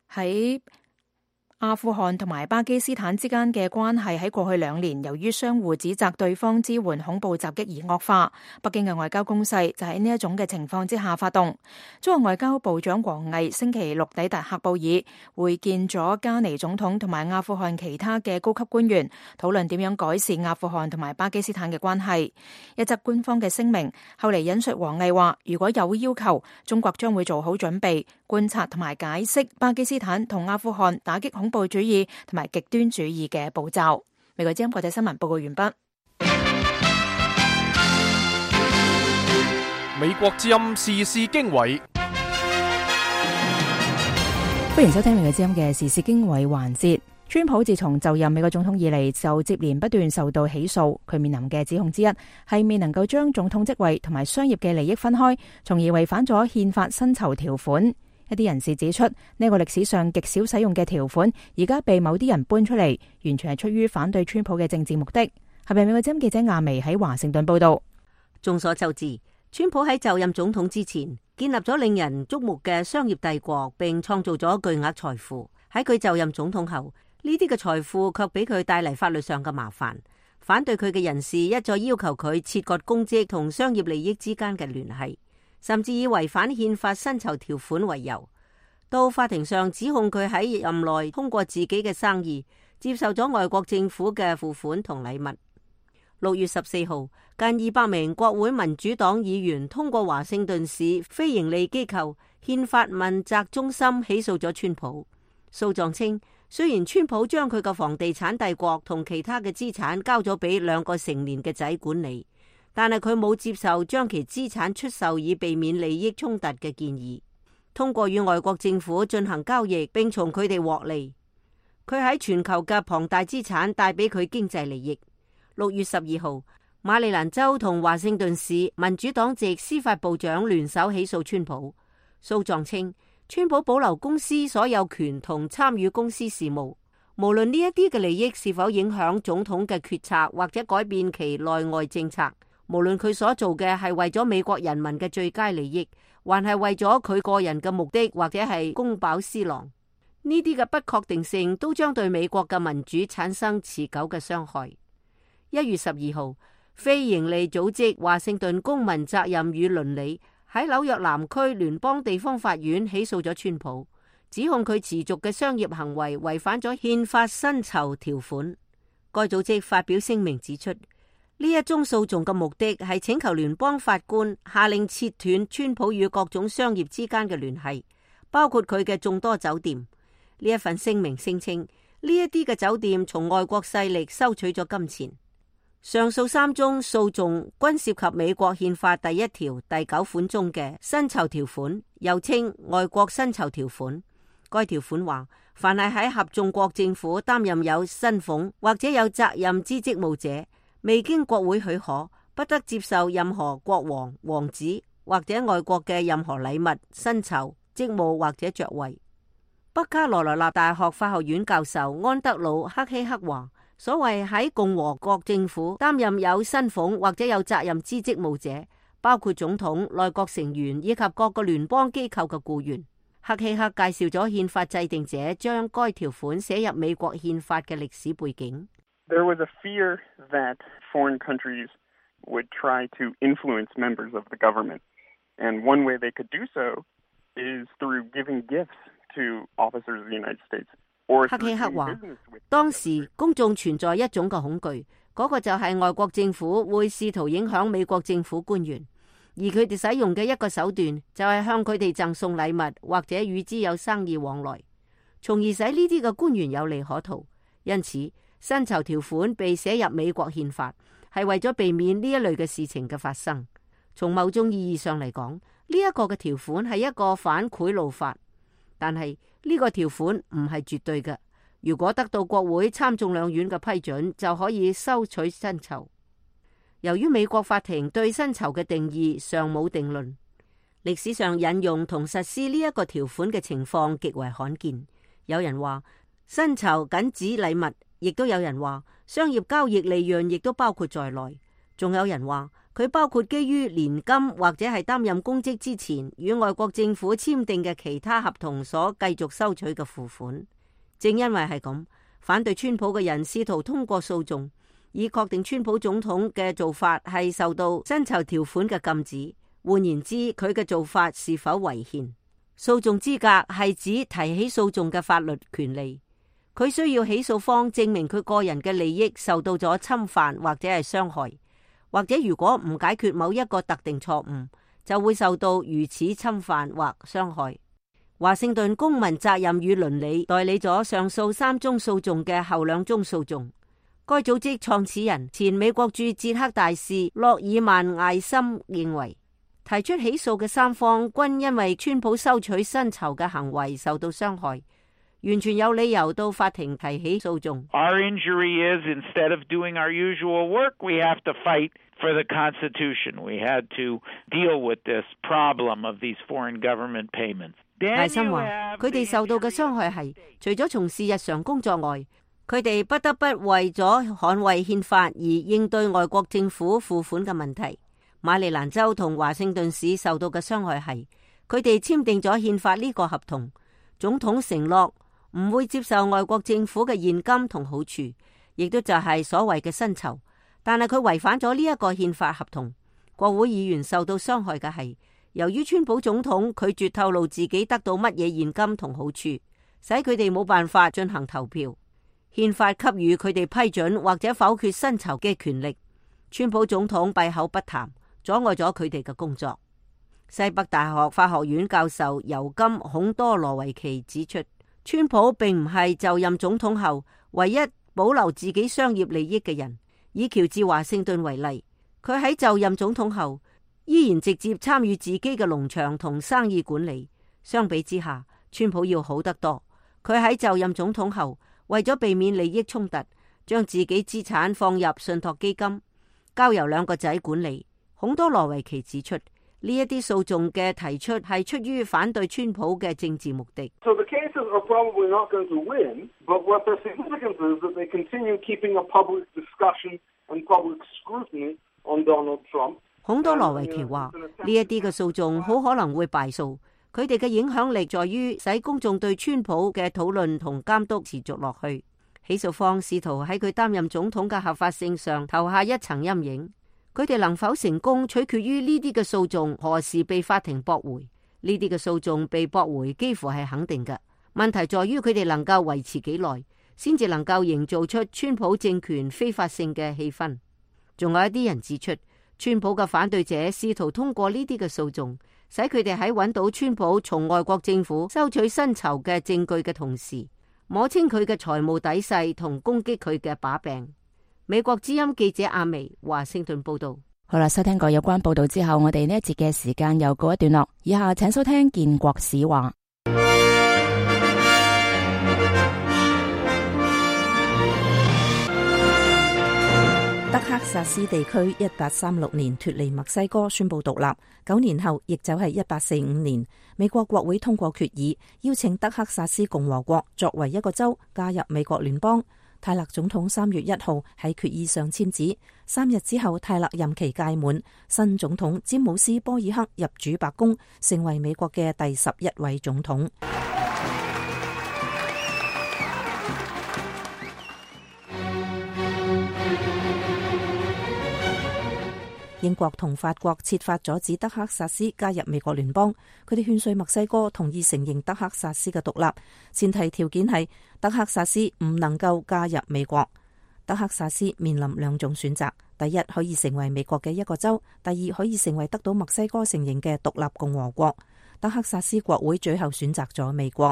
喺阿富汗同埋巴基斯坦之間嘅關係喺過去2年由於相互指責對方支援恐怖襲擊而惡化。北京嘅外交攻勢就喺呢一種嘅情況之下發動。中國外交部長王毅星期六抵達喀布爾，會見咗加尼總統同埋阿富汗其他嘅高級官員，討論點樣改善阿富汗同埋巴基斯坦嘅關係。一則官方嘅聲明後嚟引述王毅話，如果有要求，中國將會做好準備，觀察同埋解釋巴基斯坦同阿富汗打擊恐怖主義同埋極端主義嘅步驟。美國之音國際新聞報告完畢。 美國之音時事經緯， 歡迎收聽美國之音嘅時事經緯環節。川普自從就任美國總統以嚟，就接連不斷受到起訴。佢面臨嘅指控之一係未能夠將總統職位同埋商業嘅利益分開，從而違反咗憲法薪酬條款。一啲人士指出，呢個歷史上極少使用嘅條款，而家被某啲人搬出嚟，完全係出於反對川普嘅政治目的。係咪美國之音記者亞薇喺華盛頓報道？ 眾所周知，川普喺就任總統之前，建立咗令人矚目嘅商業帝國，並創造咗巨額財富。喺佢就任總統後，呢啲嘅財富卻俾佢帶嚟法律上嘅麻煩。反對佢嘅人士一再要求佢切割公職同商業利益之間嘅聯繫，甚至以違反憲法薪酬條款為由，到法庭上指控佢喺任內通過自己嘅生意，接受咗外國政府嘅付款同禮物。6月14號，近200名國會民主黨議員通過華盛頓市非營利機構憲法問責中心起訴咗川普。訴狀稱，雖然川普將佢嘅房地產帝國同其他嘅資產交咗俾2個成年嘅仔管理，但係佢冇接受將其資產出售以避免利益衝突嘅建議，通過與外國政府進行交易並從佢哋獲利。佢喺全球嘅龐大資產帶俾佢經濟利益。6月12號，馬里蘭州同華盛頓市民主黨籍司法部長聯手起訴川普。訴狀稱，川普保留公司所有權同參與公司事務，無論呢一啲嘅利益是否影響總統嘅決策或者改變其內外政策，無論佢所做嘅係為咗美國人民嘅最佳利益，還係為咗佢個人嘅目的，或者係公飽私囊，呢啲嘅不確定性都將對美國嘅民主產生持久嘅傷害。1月12號，非營利組織華盛頓公民責任與倫理喺紐約南區聯邦地方法院起訴咗川普，指控佢持續嘅商業行為違反咗憲法薪酬條款。該組織發表聲明指出，呢一宗訴訟嘅目的係請求聯邦法官下令切斷川普與各種商業之間嘅聯繫，包括佢嘅眾多酒店。呢一份聲明聲稱，呢一啲嘅酒店從外國勢力收取咗金錢。上述3宗訴訟均涉及美國憲法第1條第9款中嘅薪酬條款，又稱外國薪酬條款。該條款話，凡係喺合眾國政府擔任有薪俸或者有責任之職務者，未經國會許可，不得接受任何國王、王子或者外國嘅任何禮物、薪酬、職務或者爵位。北卡羅來納大學法學院教授安德魯克希克話，所謂喺共和國政府擔任有薪俸或者有責任之職務者，包括總統、內閣成員以及各個聯邦機構嘅僱員。克希克介紹咗憲法制定者將該條款寫入美國憲法嘅歷史背景。 There was a fear that foreign countries would try to influence members of the government, and one way they could do so is through giving gifts to officers of the United States. 克希克話，當時公眾存在一種嘅恐懼，嗰個就係外國政府會試圖影響美國政府官員，而佢哋使用嘅一個手段就係向佢哋贈送禮物或者與之有生意往來，從而使呢啲嘅官員有利可圖。因此，薪酬條款被寫入美國憲法，係為咗避免呢一類嘅事情嘅發生。從某種意義上嚟講，呢一個嘅條款係一個反賄賂法，但係呢個條款唔係絕對嘅。如果得到國會參眾兩院嘅批准，就可以收取薪酬。由於美國法庭對薪酬嘅定義尚冇定論，歷史上引用同實施呢一個條款嘅情況極為罕見。有人話薪酬僅指禮物，亦都有人話商業交易利潤亦都包括在內，仲有人話佢包括基於年金或者係擔任公職之前與外國政府簽訂嘅其他合同所繼續收取嘅付款。正因為係咁，反對川普嘅人試圖通過訴訟，以確定川普總統嘅做法係受到薪酬條款嘅禁止。換言之，佢嘅做法是否違憲？訴訟資格係指提起訴訟嘅法律權利。佢需要起訴方證明佢個人嘅利益受到咗侵犯或者係傷害，或者如果唔解決某一個特定錯誤，就會受到如此侵犯或傷害。華盛頓公民責任與倫理代理咗上訴3宗訴訟嘅後2宗訴訟。該組織創始人前美國駐捷克大使洛爾曼艾森認為，提出起訴嘅3方均因為川普收取薪酬嘅行為受到傷害，完全有理由到法庭提起訴訟。 Our injury is instead of doing our usual work, we have to fight for the Constitution. We had to deal with this problem of these foreign government payments. 艾森話，佢哋受到嘅傷害係，除咗從事日常工作外，佢哋不得不為咗捍衛憲法而應對外國政府付款嘅問題。馬里蘭州同華盛頓市受到嘅傷害係，佢哋簽訂咗憲法呢個合同，總統承諾唔會接受外國政府嘅現金同好處，亦都就係所謂嘅薪酬。但係佢違反咗呢一個憲法合同。國會議員受到傷害嘅係，由於川普總統拒絕透露自己得到乜嘢現金同好處，使佢哋冇辦法進行投票。憲法給予佢哋批准或者否決薪酬嘅權力。川普總統閉口不談，阻礙咗佢哋嘅工作。西北大學法學院教授尤金孔多羅維奇指出，川普並唔係就任總統後唯一保留自己商業利益嘅人。以喬治華盛頓為例，佢喺就任總統後依然直接參與自己嘅農場同生意管理。相比之下，川普要好得多。佢喺就任總統後，為咗避免利益衝突，將自己資產放入信託基金，交由2個仔管理。孔多羅維奇指出，呢一啲訴訟嘅提出係出於反對川普嘅政治目的。 So the cases are probably not going to win, but what their significance is that they continue keeping a public discussion and public scrutiny on Donald Trump. 孔多羅維奇話，呢一啲嘅訴訟好可能會敗訴，佢哋嘅影響力在於使公眾對川普嘅討論同監督持續落去。起訴方試圖喺佢擔任總統嘅合法性上投下一層陰影。佢哋能否成功取決於呢啲嘅訴訟何時被法庭駁回。呢啲嘅訴訟被駁回幾乎係肯定嘅。問題在於佢哋能夠維持幾耐，先至能夠營造出川普政權非法性嘅氣氛。仲有一啲人指出，川普嘅反對者試圖通過呢啲嘅訴訟，使佢哋喺揾到川普從外國政府收取薪酬嘅證據嘅同時，摸清佢嘅財務底細同攻擊佢嘅把柄。美國之音記者阿薇華盛頓報道。 好啦，收聽過有關報道之後，我哋呢一節嘅時間又告一段落。以下請收聽建國史話。德克薩斯地區1836年脫離墨西哥，宣布獨立。9年後，亦就係1845年，美國國會通過決議，邀請德克薩斯共和國作為一個州加入美國聯邦。泰勒總統3月1號喺決議上簽字，3日之後泰勒任期屆滿，新總統詹姆斯波爾克入主白宮，成為美國嘅第11位總統。英國同法國設法阻止德克薩斯加入美國聯邦，佢哋勸說墨西哥同意承認德克薩斯嘅獨立，前提條件係德克薩斯唔能夠加入美國。德克薩斯面臨2種選擇：第一，可以成為美國嘅一個州；第二，可以成為得到墨西哥承認嘅獨立共和國。德克薩斯國會最後選擇咗美國。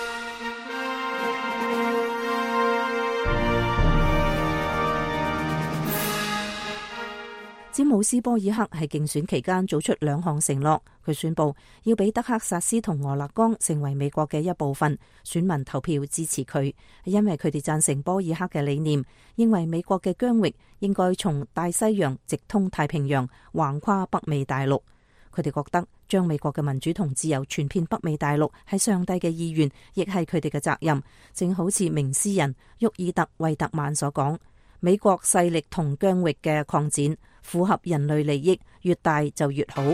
詹姆斯波爾克喺競選期間做出2項承諾，佢宣布要俾德克薩斯同俄勒岡成為美國嘅一部分，選民投票支持佢，因為佢哋贊成波爾克嘅理念，認為美國嘅疆域應該從大西洋直通太平洋，橫跨北美大陸。佢哋覺得將美國嘅民主同自由傳遍北美大陸係上帝嘅意願，亦係佢哋嘅責任，正好似名詩人沃爾特惠特曼所講。美國勢力同疆域嘅擴展， 符合人類利益，越大就越好。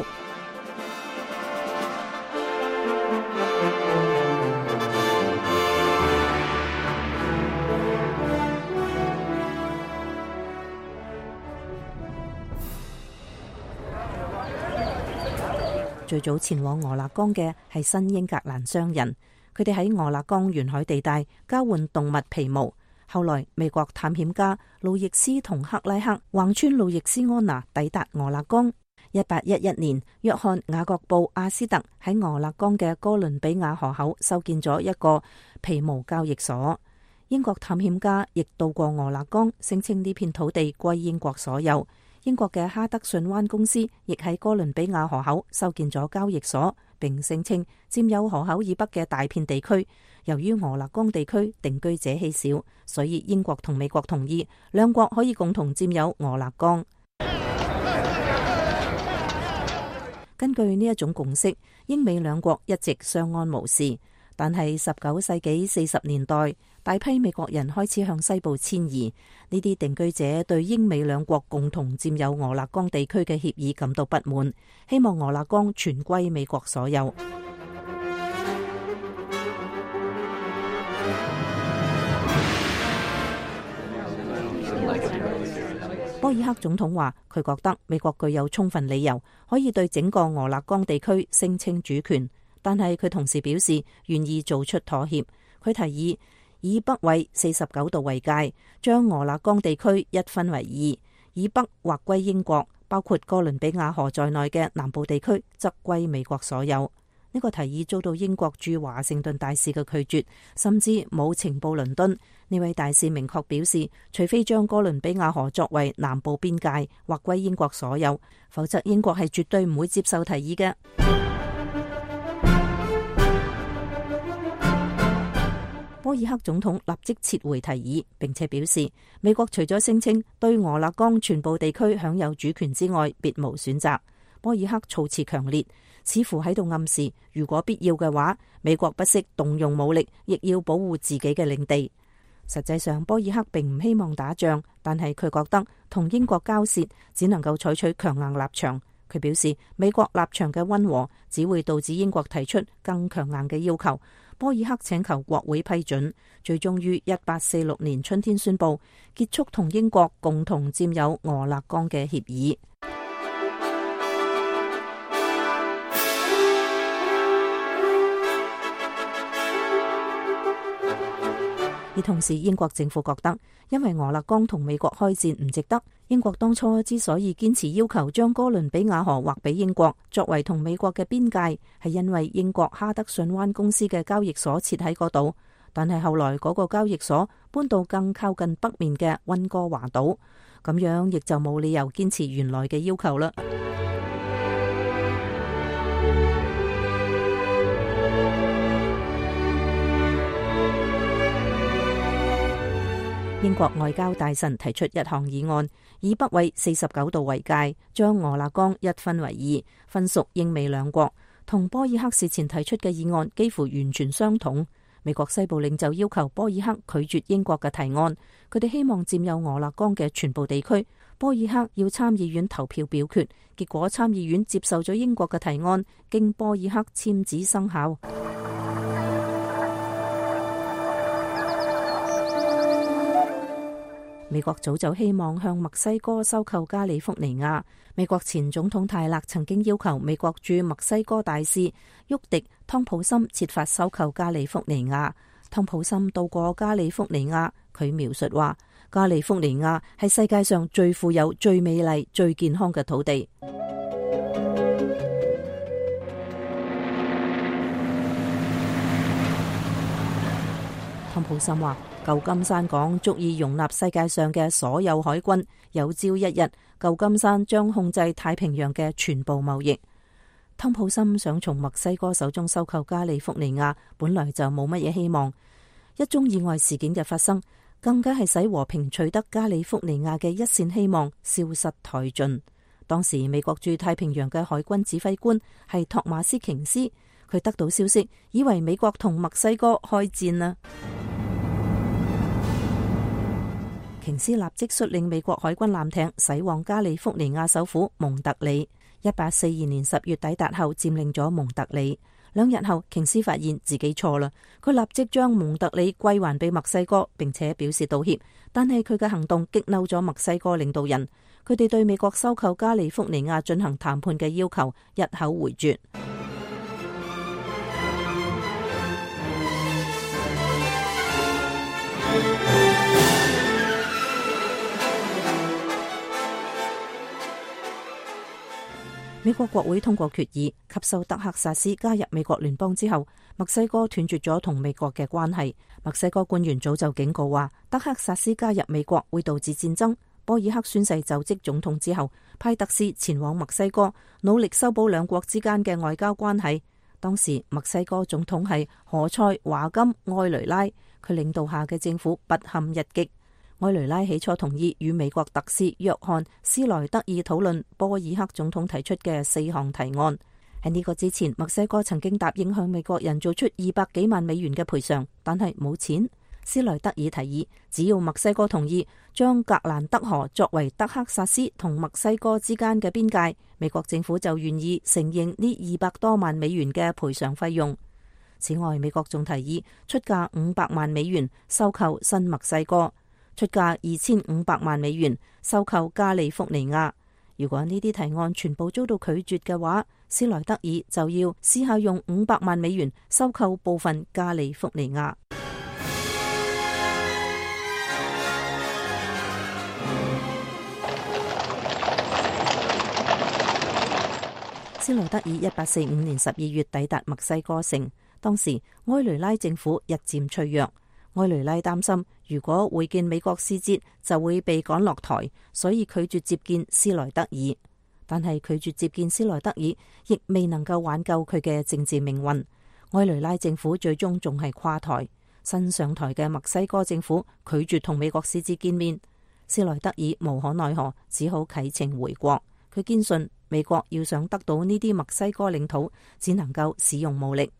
最早前往俄勒岡嘅係新英格蘭商人，佢哋喺俄勒岡沿海地帶交換動物皮毛。後來美國探險家路易斯同克拉克橫穿路易斯安那抵達俄勒岡。1811年，約翰雅各布阿斯特喺俄勒岡嘅哥倫比亞河口修建咗一個皮毛交易所。英國探險家亦到過俄勒岡，聲稱呢片土地歸英國所有。英國嘅哈德遜灣公司亦喺哥倫比亞河口修建咗交易所，並聲稱佔有河口以北嘅大片地區。由於俄勒岡地區定居者稀少，所以英國同美國同意兩國可以共同佔有俄勒岡。根據呢一種共識，英美兩國一直相安無事。但係19世紀40年代，大批美國人開始向西部遷移。呢啲定居者對英美兩國共同佔有俄勒岡地區嘅協議感到不滿，希望俄勒岡全歸美國所有。波爾克總統話，佢覺得美國具有充分理由可以對整個俄勒岡地區聲稱主權。但係佢同時表示願意做出妥協。佢提議以北緯49度為界，將俄勒岡地區一分為二，以北劃歸英國，包括哥倫比亞河在內嘅南部地區則歸美國所有。呢個提議遭到英國駐華盛頓大使嘅拒絕，甚至冇情報倫敦。呢位大使明確表示，除非將哥倫比亞河作為南部邊界劃歸英國所有，否則英國係絕對唔會接受提議嘅。波爾克總統立即撤回提議，並且表示美國除咗聲稱對俄勒岡全部地區享有主權之外，別無選擇。波爾克措辭強烈，似乎喺度暗示，如果必要嘅話，美國不惜動用武力，亦要保護自己嘅領地。實際上，波爾克並唔希望打仗，但係佢覺得同英國交涉只能夠採取強硬立場。佢表示，美國立場嘅溫和只會導致英國提出更強硬嘅要求。波爾克請求國會批准，最終於1846年春天宣布結束同英國共同佔有俄勒岡嘅協議。而同時，英國政府覺得，因為俄勒岡同美國開戰唔值得。英國當初之所以堅持要求將哥倫比亞河劃俾英國，作為同美國嘅邊界，係因為英國哈德遜灣公司嘅交易所設喺嗰度。但係後來嗰個交易所搬到更靠近北面嘅溫哥華島，咁樣亦就冇理由堅持原來嘅要求啦。英國外交大臣提出一項議案，以北緯49度為界，將俄勒岡一分為二，分屬英美兩國。同波爾克事前提出嘅議案幾乎完全相同。美國西部領袖要求波爾克拒絕英國嘅提案，佢哋希望佔有俄勒岡嘅全部地區。波爾克要參議院投票表決，結果參議院接受咗英國嘅提案，經波爾克簽字生效。美國早就希望向墨西哥收購加利福尼亞。美國前總統泰勒曾經要求美國駐墨西哥大使沃迪湯普森設法收購加利福尼亞。湯普森到過加利福尼亞，佢描述話，加利福尼亞係世界上最富有、最美麗、最健康嘅土地。湯普森話，舊金山港足以容納世界上嘅所有海軍，有朝一日舊金山將控制太平洋嘅全部貿易。湯普森想從墨西哥手中收購加利福尼亞，本來就冇乜嘢希望。一宗意外事件嘅發生，更加係使和平取得加利福尼亞嘅一線希望消失殆盡。當時美國駐太平洋嘅海軍指揮官係托馬斯瓊斯，佢得到消息，以為美國同墨西哥開戰啦。 瓊斯立即率領美國海軍艦艇駛往加利福尼亞首府蒙特利。1842年10月抵達後，佔領咗蒙特利。2日後，瓊斯發現自己錯啦，佢立即將蒙特利歸還俾墨西哥，並且表示道歉。但係佢嘅行動激嬲咗墨西哥領導人，佢哋對美國收購加利福尼亞進行談判嘅要求一口回絕。美國國會通過決議，吸收德克薩斯加入美國聯邦之後，墨西哥斷絕咗同美國嘅關係。墨西哥官員早就警告話，德克薩斯加入美國會導致戰爭。波爾克宣誓就職總統之後，派特使前往墨西哥，努力修補兩國之間嘅外交關係。當時墨西哥總統係何塞華金埃雷拉，佢領導下嘅政府不堪一擊。埃雷拉起初同意與美國特使約翰斯萊德爾討論波爾克總統提出嘅4項提案。喺呢個之前，墨西哥曾經答應向美國人做出200幾萬美元嘅賠償，但係冇錢。斯萊德爾提議，只要墨西哥同意將格蘭德河作為德克薩斯同墨西哥之間嘅邊界，美國政府就願意承認呢200多萬美元嘅賠償費用。此外，美國仲提議出價500萬美元收購新墨西哥，出價2500萬美元收購加利福尼亞。如果呢啲提案全部遭到拒絕嘅話，斯萊德爾就要試下用500萬美元收購部分加利福尼亞。斯萊德爾1845年12月抵達墨西哥城，當時埃雷拉政府日漸脆弱。埃雷拉擔心如果會見美國使節就會被趕落台，所以拒絕接見斯萊德爾。但係拒絕接見斯萊德爾亦未能夠挽救佢嘅政治命運。埃雷拉政府最終仲係垮台。新上台嘅墨西哥政府拒絕同美國使節見面，斯萊德爾無可奈何，只好啟程回國。佢堅信美國要想得到呢啲墨西哥領土，只能夠使用武力。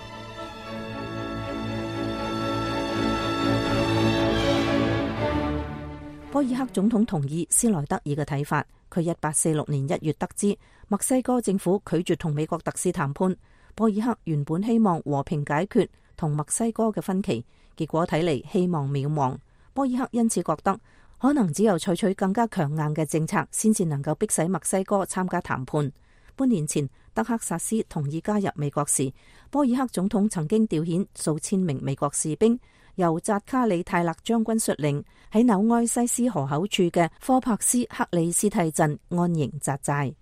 波爾克總統同意斯萊德爾嘅睇法。佢1846年1月得知墨西哥政府拒絕同美國特使談判，波爾克原本希望和平解決同墨西哥嘅分歧，結果睇嚟希望渺茫。波爾克因此覺得可能只有採取更加強硬嘅政策，先至能夠迫使墨西哥參加談判。半年前，德克薩斯同意加入美國時，波爾克總統曾經調遣數千名美國士兵，由扎卡里泰勒將軍率領，喺紐埃西斯河口處嘅科帕斯克里斯蒂鎮安營紮寨。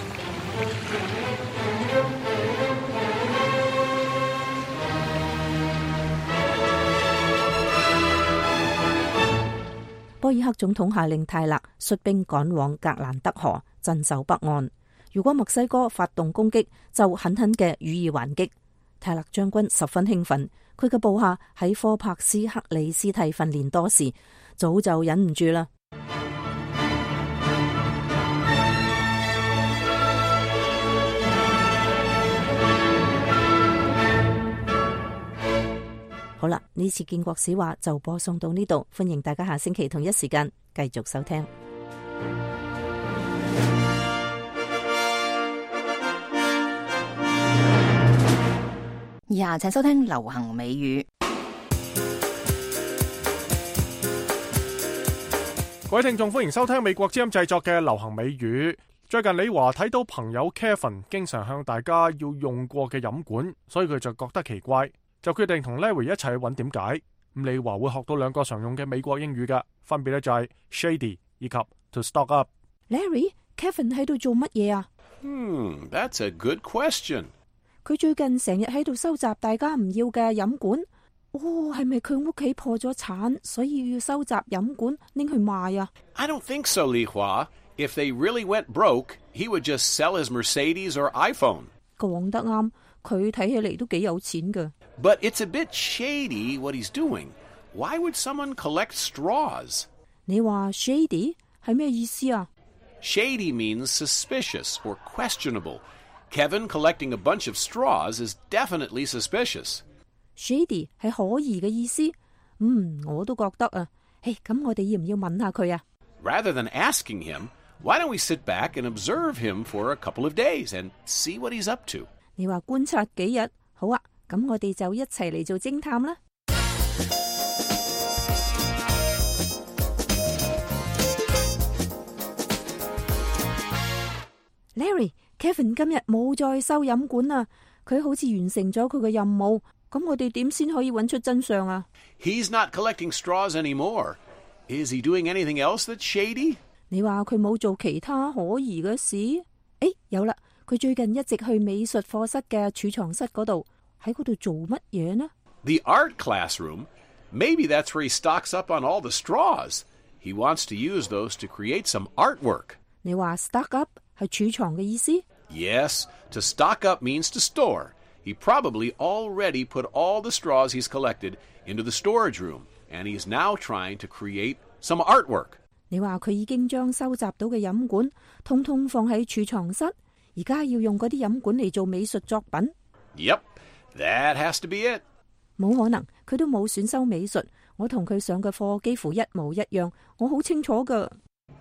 波爾克總統下令泰勒率兵趕往格蘭德河，鎮守北岸。如果墨西哥發動攻擊，就狠狠嘅予以還擊。泰勒將軍十分興奮，佢嘅部下喺科帕斯克里斯蒂訓練多時，早就忍唔住啦。好啦，呢次建國史話就播送到呢度，歡迎大家下星期同一時間繼續收聽。 以下請收聽流行美語。 各位聽眾，歡迎收聽美國之音製作嘅流行美語。最近李華睇到朋友 Kevin 經常向大家要用過嘅飲管，所以佢就覺得奇怪，就決定同 Larry 一齊去揾點解。咁李華會學到2個常用嘅美國英語㗎，分別咧就係 shady 以及 to stock up。 Larry，Kevin 喺度做乜嘢啊 ？That's a good question。 佢最近成日喺度收集大家唔要嘅飲管。係咪佢屋企破咗產，所以要收集飲管拎去賣啊？ I don't think so, Li Hua. If they really went broke, he would just sell his Mercedes or iPhone. 講得啱，佢睇起嚟都幾有錢㗎。 But it's a bit shady what he's doing. Why would someone collect straws? 你話 shady 係咩意思啊？ Shady means suspicious or questionable. Kevin collecting a bunch of straws is definitely suspicious. Shady 係可疑嘅意思。我都覺得啊咁我哋要唔要問下佢啊？ Rather than asking him, why don't we sit back and observe him for a couple of days and see what he's up to? 你話觀察幾日？好啊，咁我哋就一齊嚟做偵探啦。Larry、Kevin 今日冇再收飲管啊，佢好似完成咗佢嘅任務。咁我哋點先可以揾出真相啊？ He's not collecting straws anymore. Is he doing anything else that's shady? 你話佢冇做其他可疑嘅事？有啦，佢最近一直去美術課室嘅儲藏室嗰度，喺嗰度做乜嘢呢？ The art classroom? Maybe that's where he stocks up on all the straws. He wants to use those to create some artwork. 你話 stock up 係儲藏嘅意思？ Yes, to stock up means to store. He probably already put all the straws he's collected into the storage room, and he's now trying to create some artwork. 你話佢已經將收集到嘅飲管通通放喺儲藏室，而家要用嗰啲飲管嚟做美術作品。 Yep, that has to be it. 冇可能，佢都冇選修美術。我同佢上嘅課幾乎一模一樣，我好清楚㗎。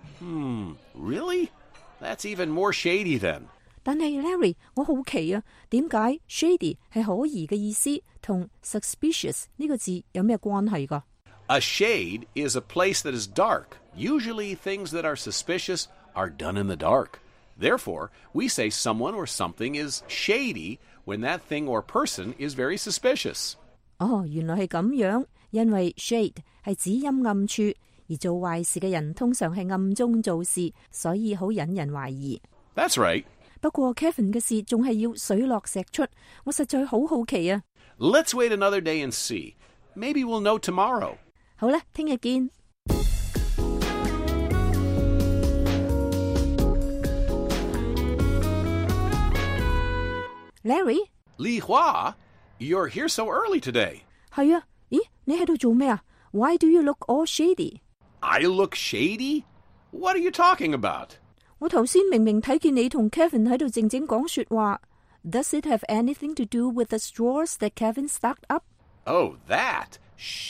Really? That's even more shady then. 但係 Larry， 我好奇啊，點解 shady 係可疑嘅意思，同 suspicious 呢個字有咩關係㗎？ A shade is a place that is dark. Usually things that are suspicious are done in the dark. Therefore, we say someone or something is shady when that thing or person is very suspicious. 原來係咁樣，因為 shade 係指陰暗處，而做壞事嘅人通常係暗中做事，所以好引人懷疑。 That's right. 不過 Kevin 嘅事仲係要水落石出，我實在好好奇啊。 Let's wait another day and see. Maybe we'll know tomorrow. 好啦，聽日見。Larry？ Li Hua, you're here so early today. 係啊，咦，你喺度做咩啊？ Why do you look all shady? I look shady? What are you talking about? 我頭先明明睇見你同 Kevin 喺度靜靜講說話。Does it have anything to do with the straws that Kevin stocked up? Oh, that?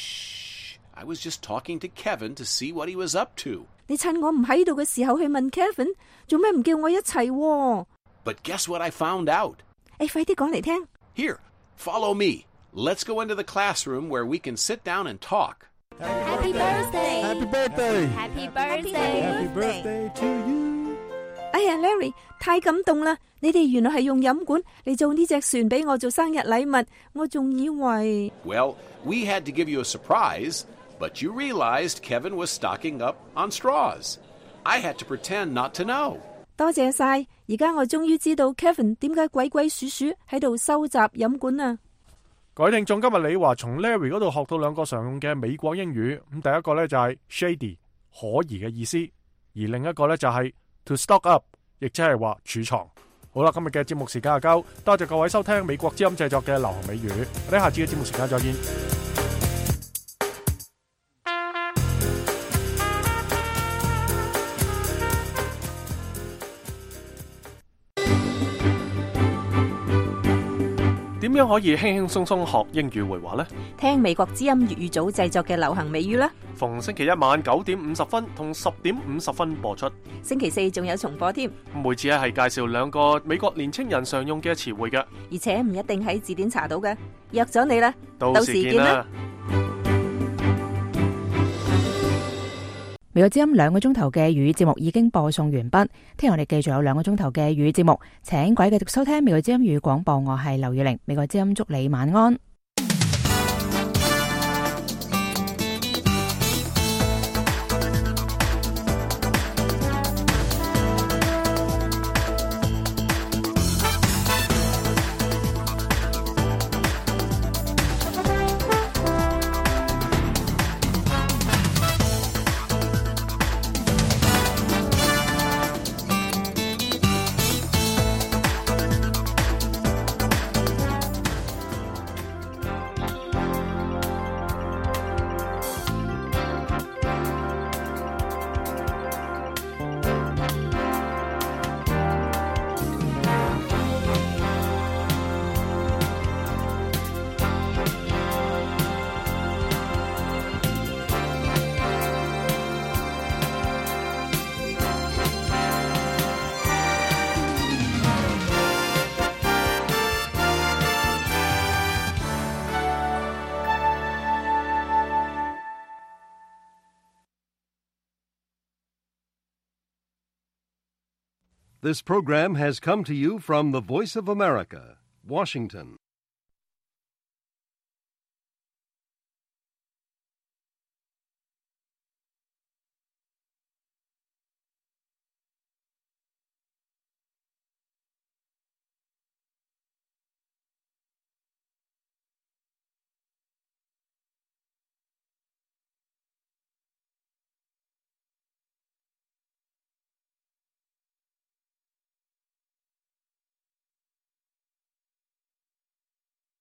Shh. I was just talking to Kevin to see what he was up to. 你趁我唔喺度嘅時候去問 Kevin， 做咩唔叫我一齊喎？ But guess what I found out? 快啲講嚟聽。 Here, follow me. Let's go into the classroom where we can sit down and talk. Happy birthday! Happy birthday! Happy birthday! Happy birthday to you! 哎呀 ，Larry， 太感動啦！你哋原來係用飲管嚟做呢隻船俾我做生日禮物，我仲以為。 Well, we had to give you a surprise, but you realized Kevin was stocking up on straws. I had to pretend not to know. 多謝晒，而家我終於知道 Kevin 點解鬼鬼祟祟喺度收集飲管啦。 各位聽眾，今日李華從 Larry 嗰度學到兩個常用嘅美國英語。咁第一個呢就係 shady 可疑嘅意思，而另一個呢就係 to stock up， 亦即係話儲藏。好啦，今日嘅節目時間就夠，多謝各位收聽美國之音製作嘅流行美語。我哋下次嘅節目時間再見。點樣可以輕輕鬆鬆學英語會話呢？ 聽美國之音粵語組製作嘅流行美語啦。 逢星期一晚9點50分同10點50分播出。 星期四仲有重播添。 每次係介紹兩個美國年青人常用嘅詞彙嘅， 而且唔一定喺字典查到嘅。約咗你啦， 到時見啦。 美國之音2個鐘頭嘅粵語節目已經播送完畢，聽日我哋繼續有2個鐘頭嘅粵語節目，請各位繼續收聽美國之音粵語廣播，我係劉月玲，美國之音祝你晚安。 This program has come to you from the Voice of America, Washington.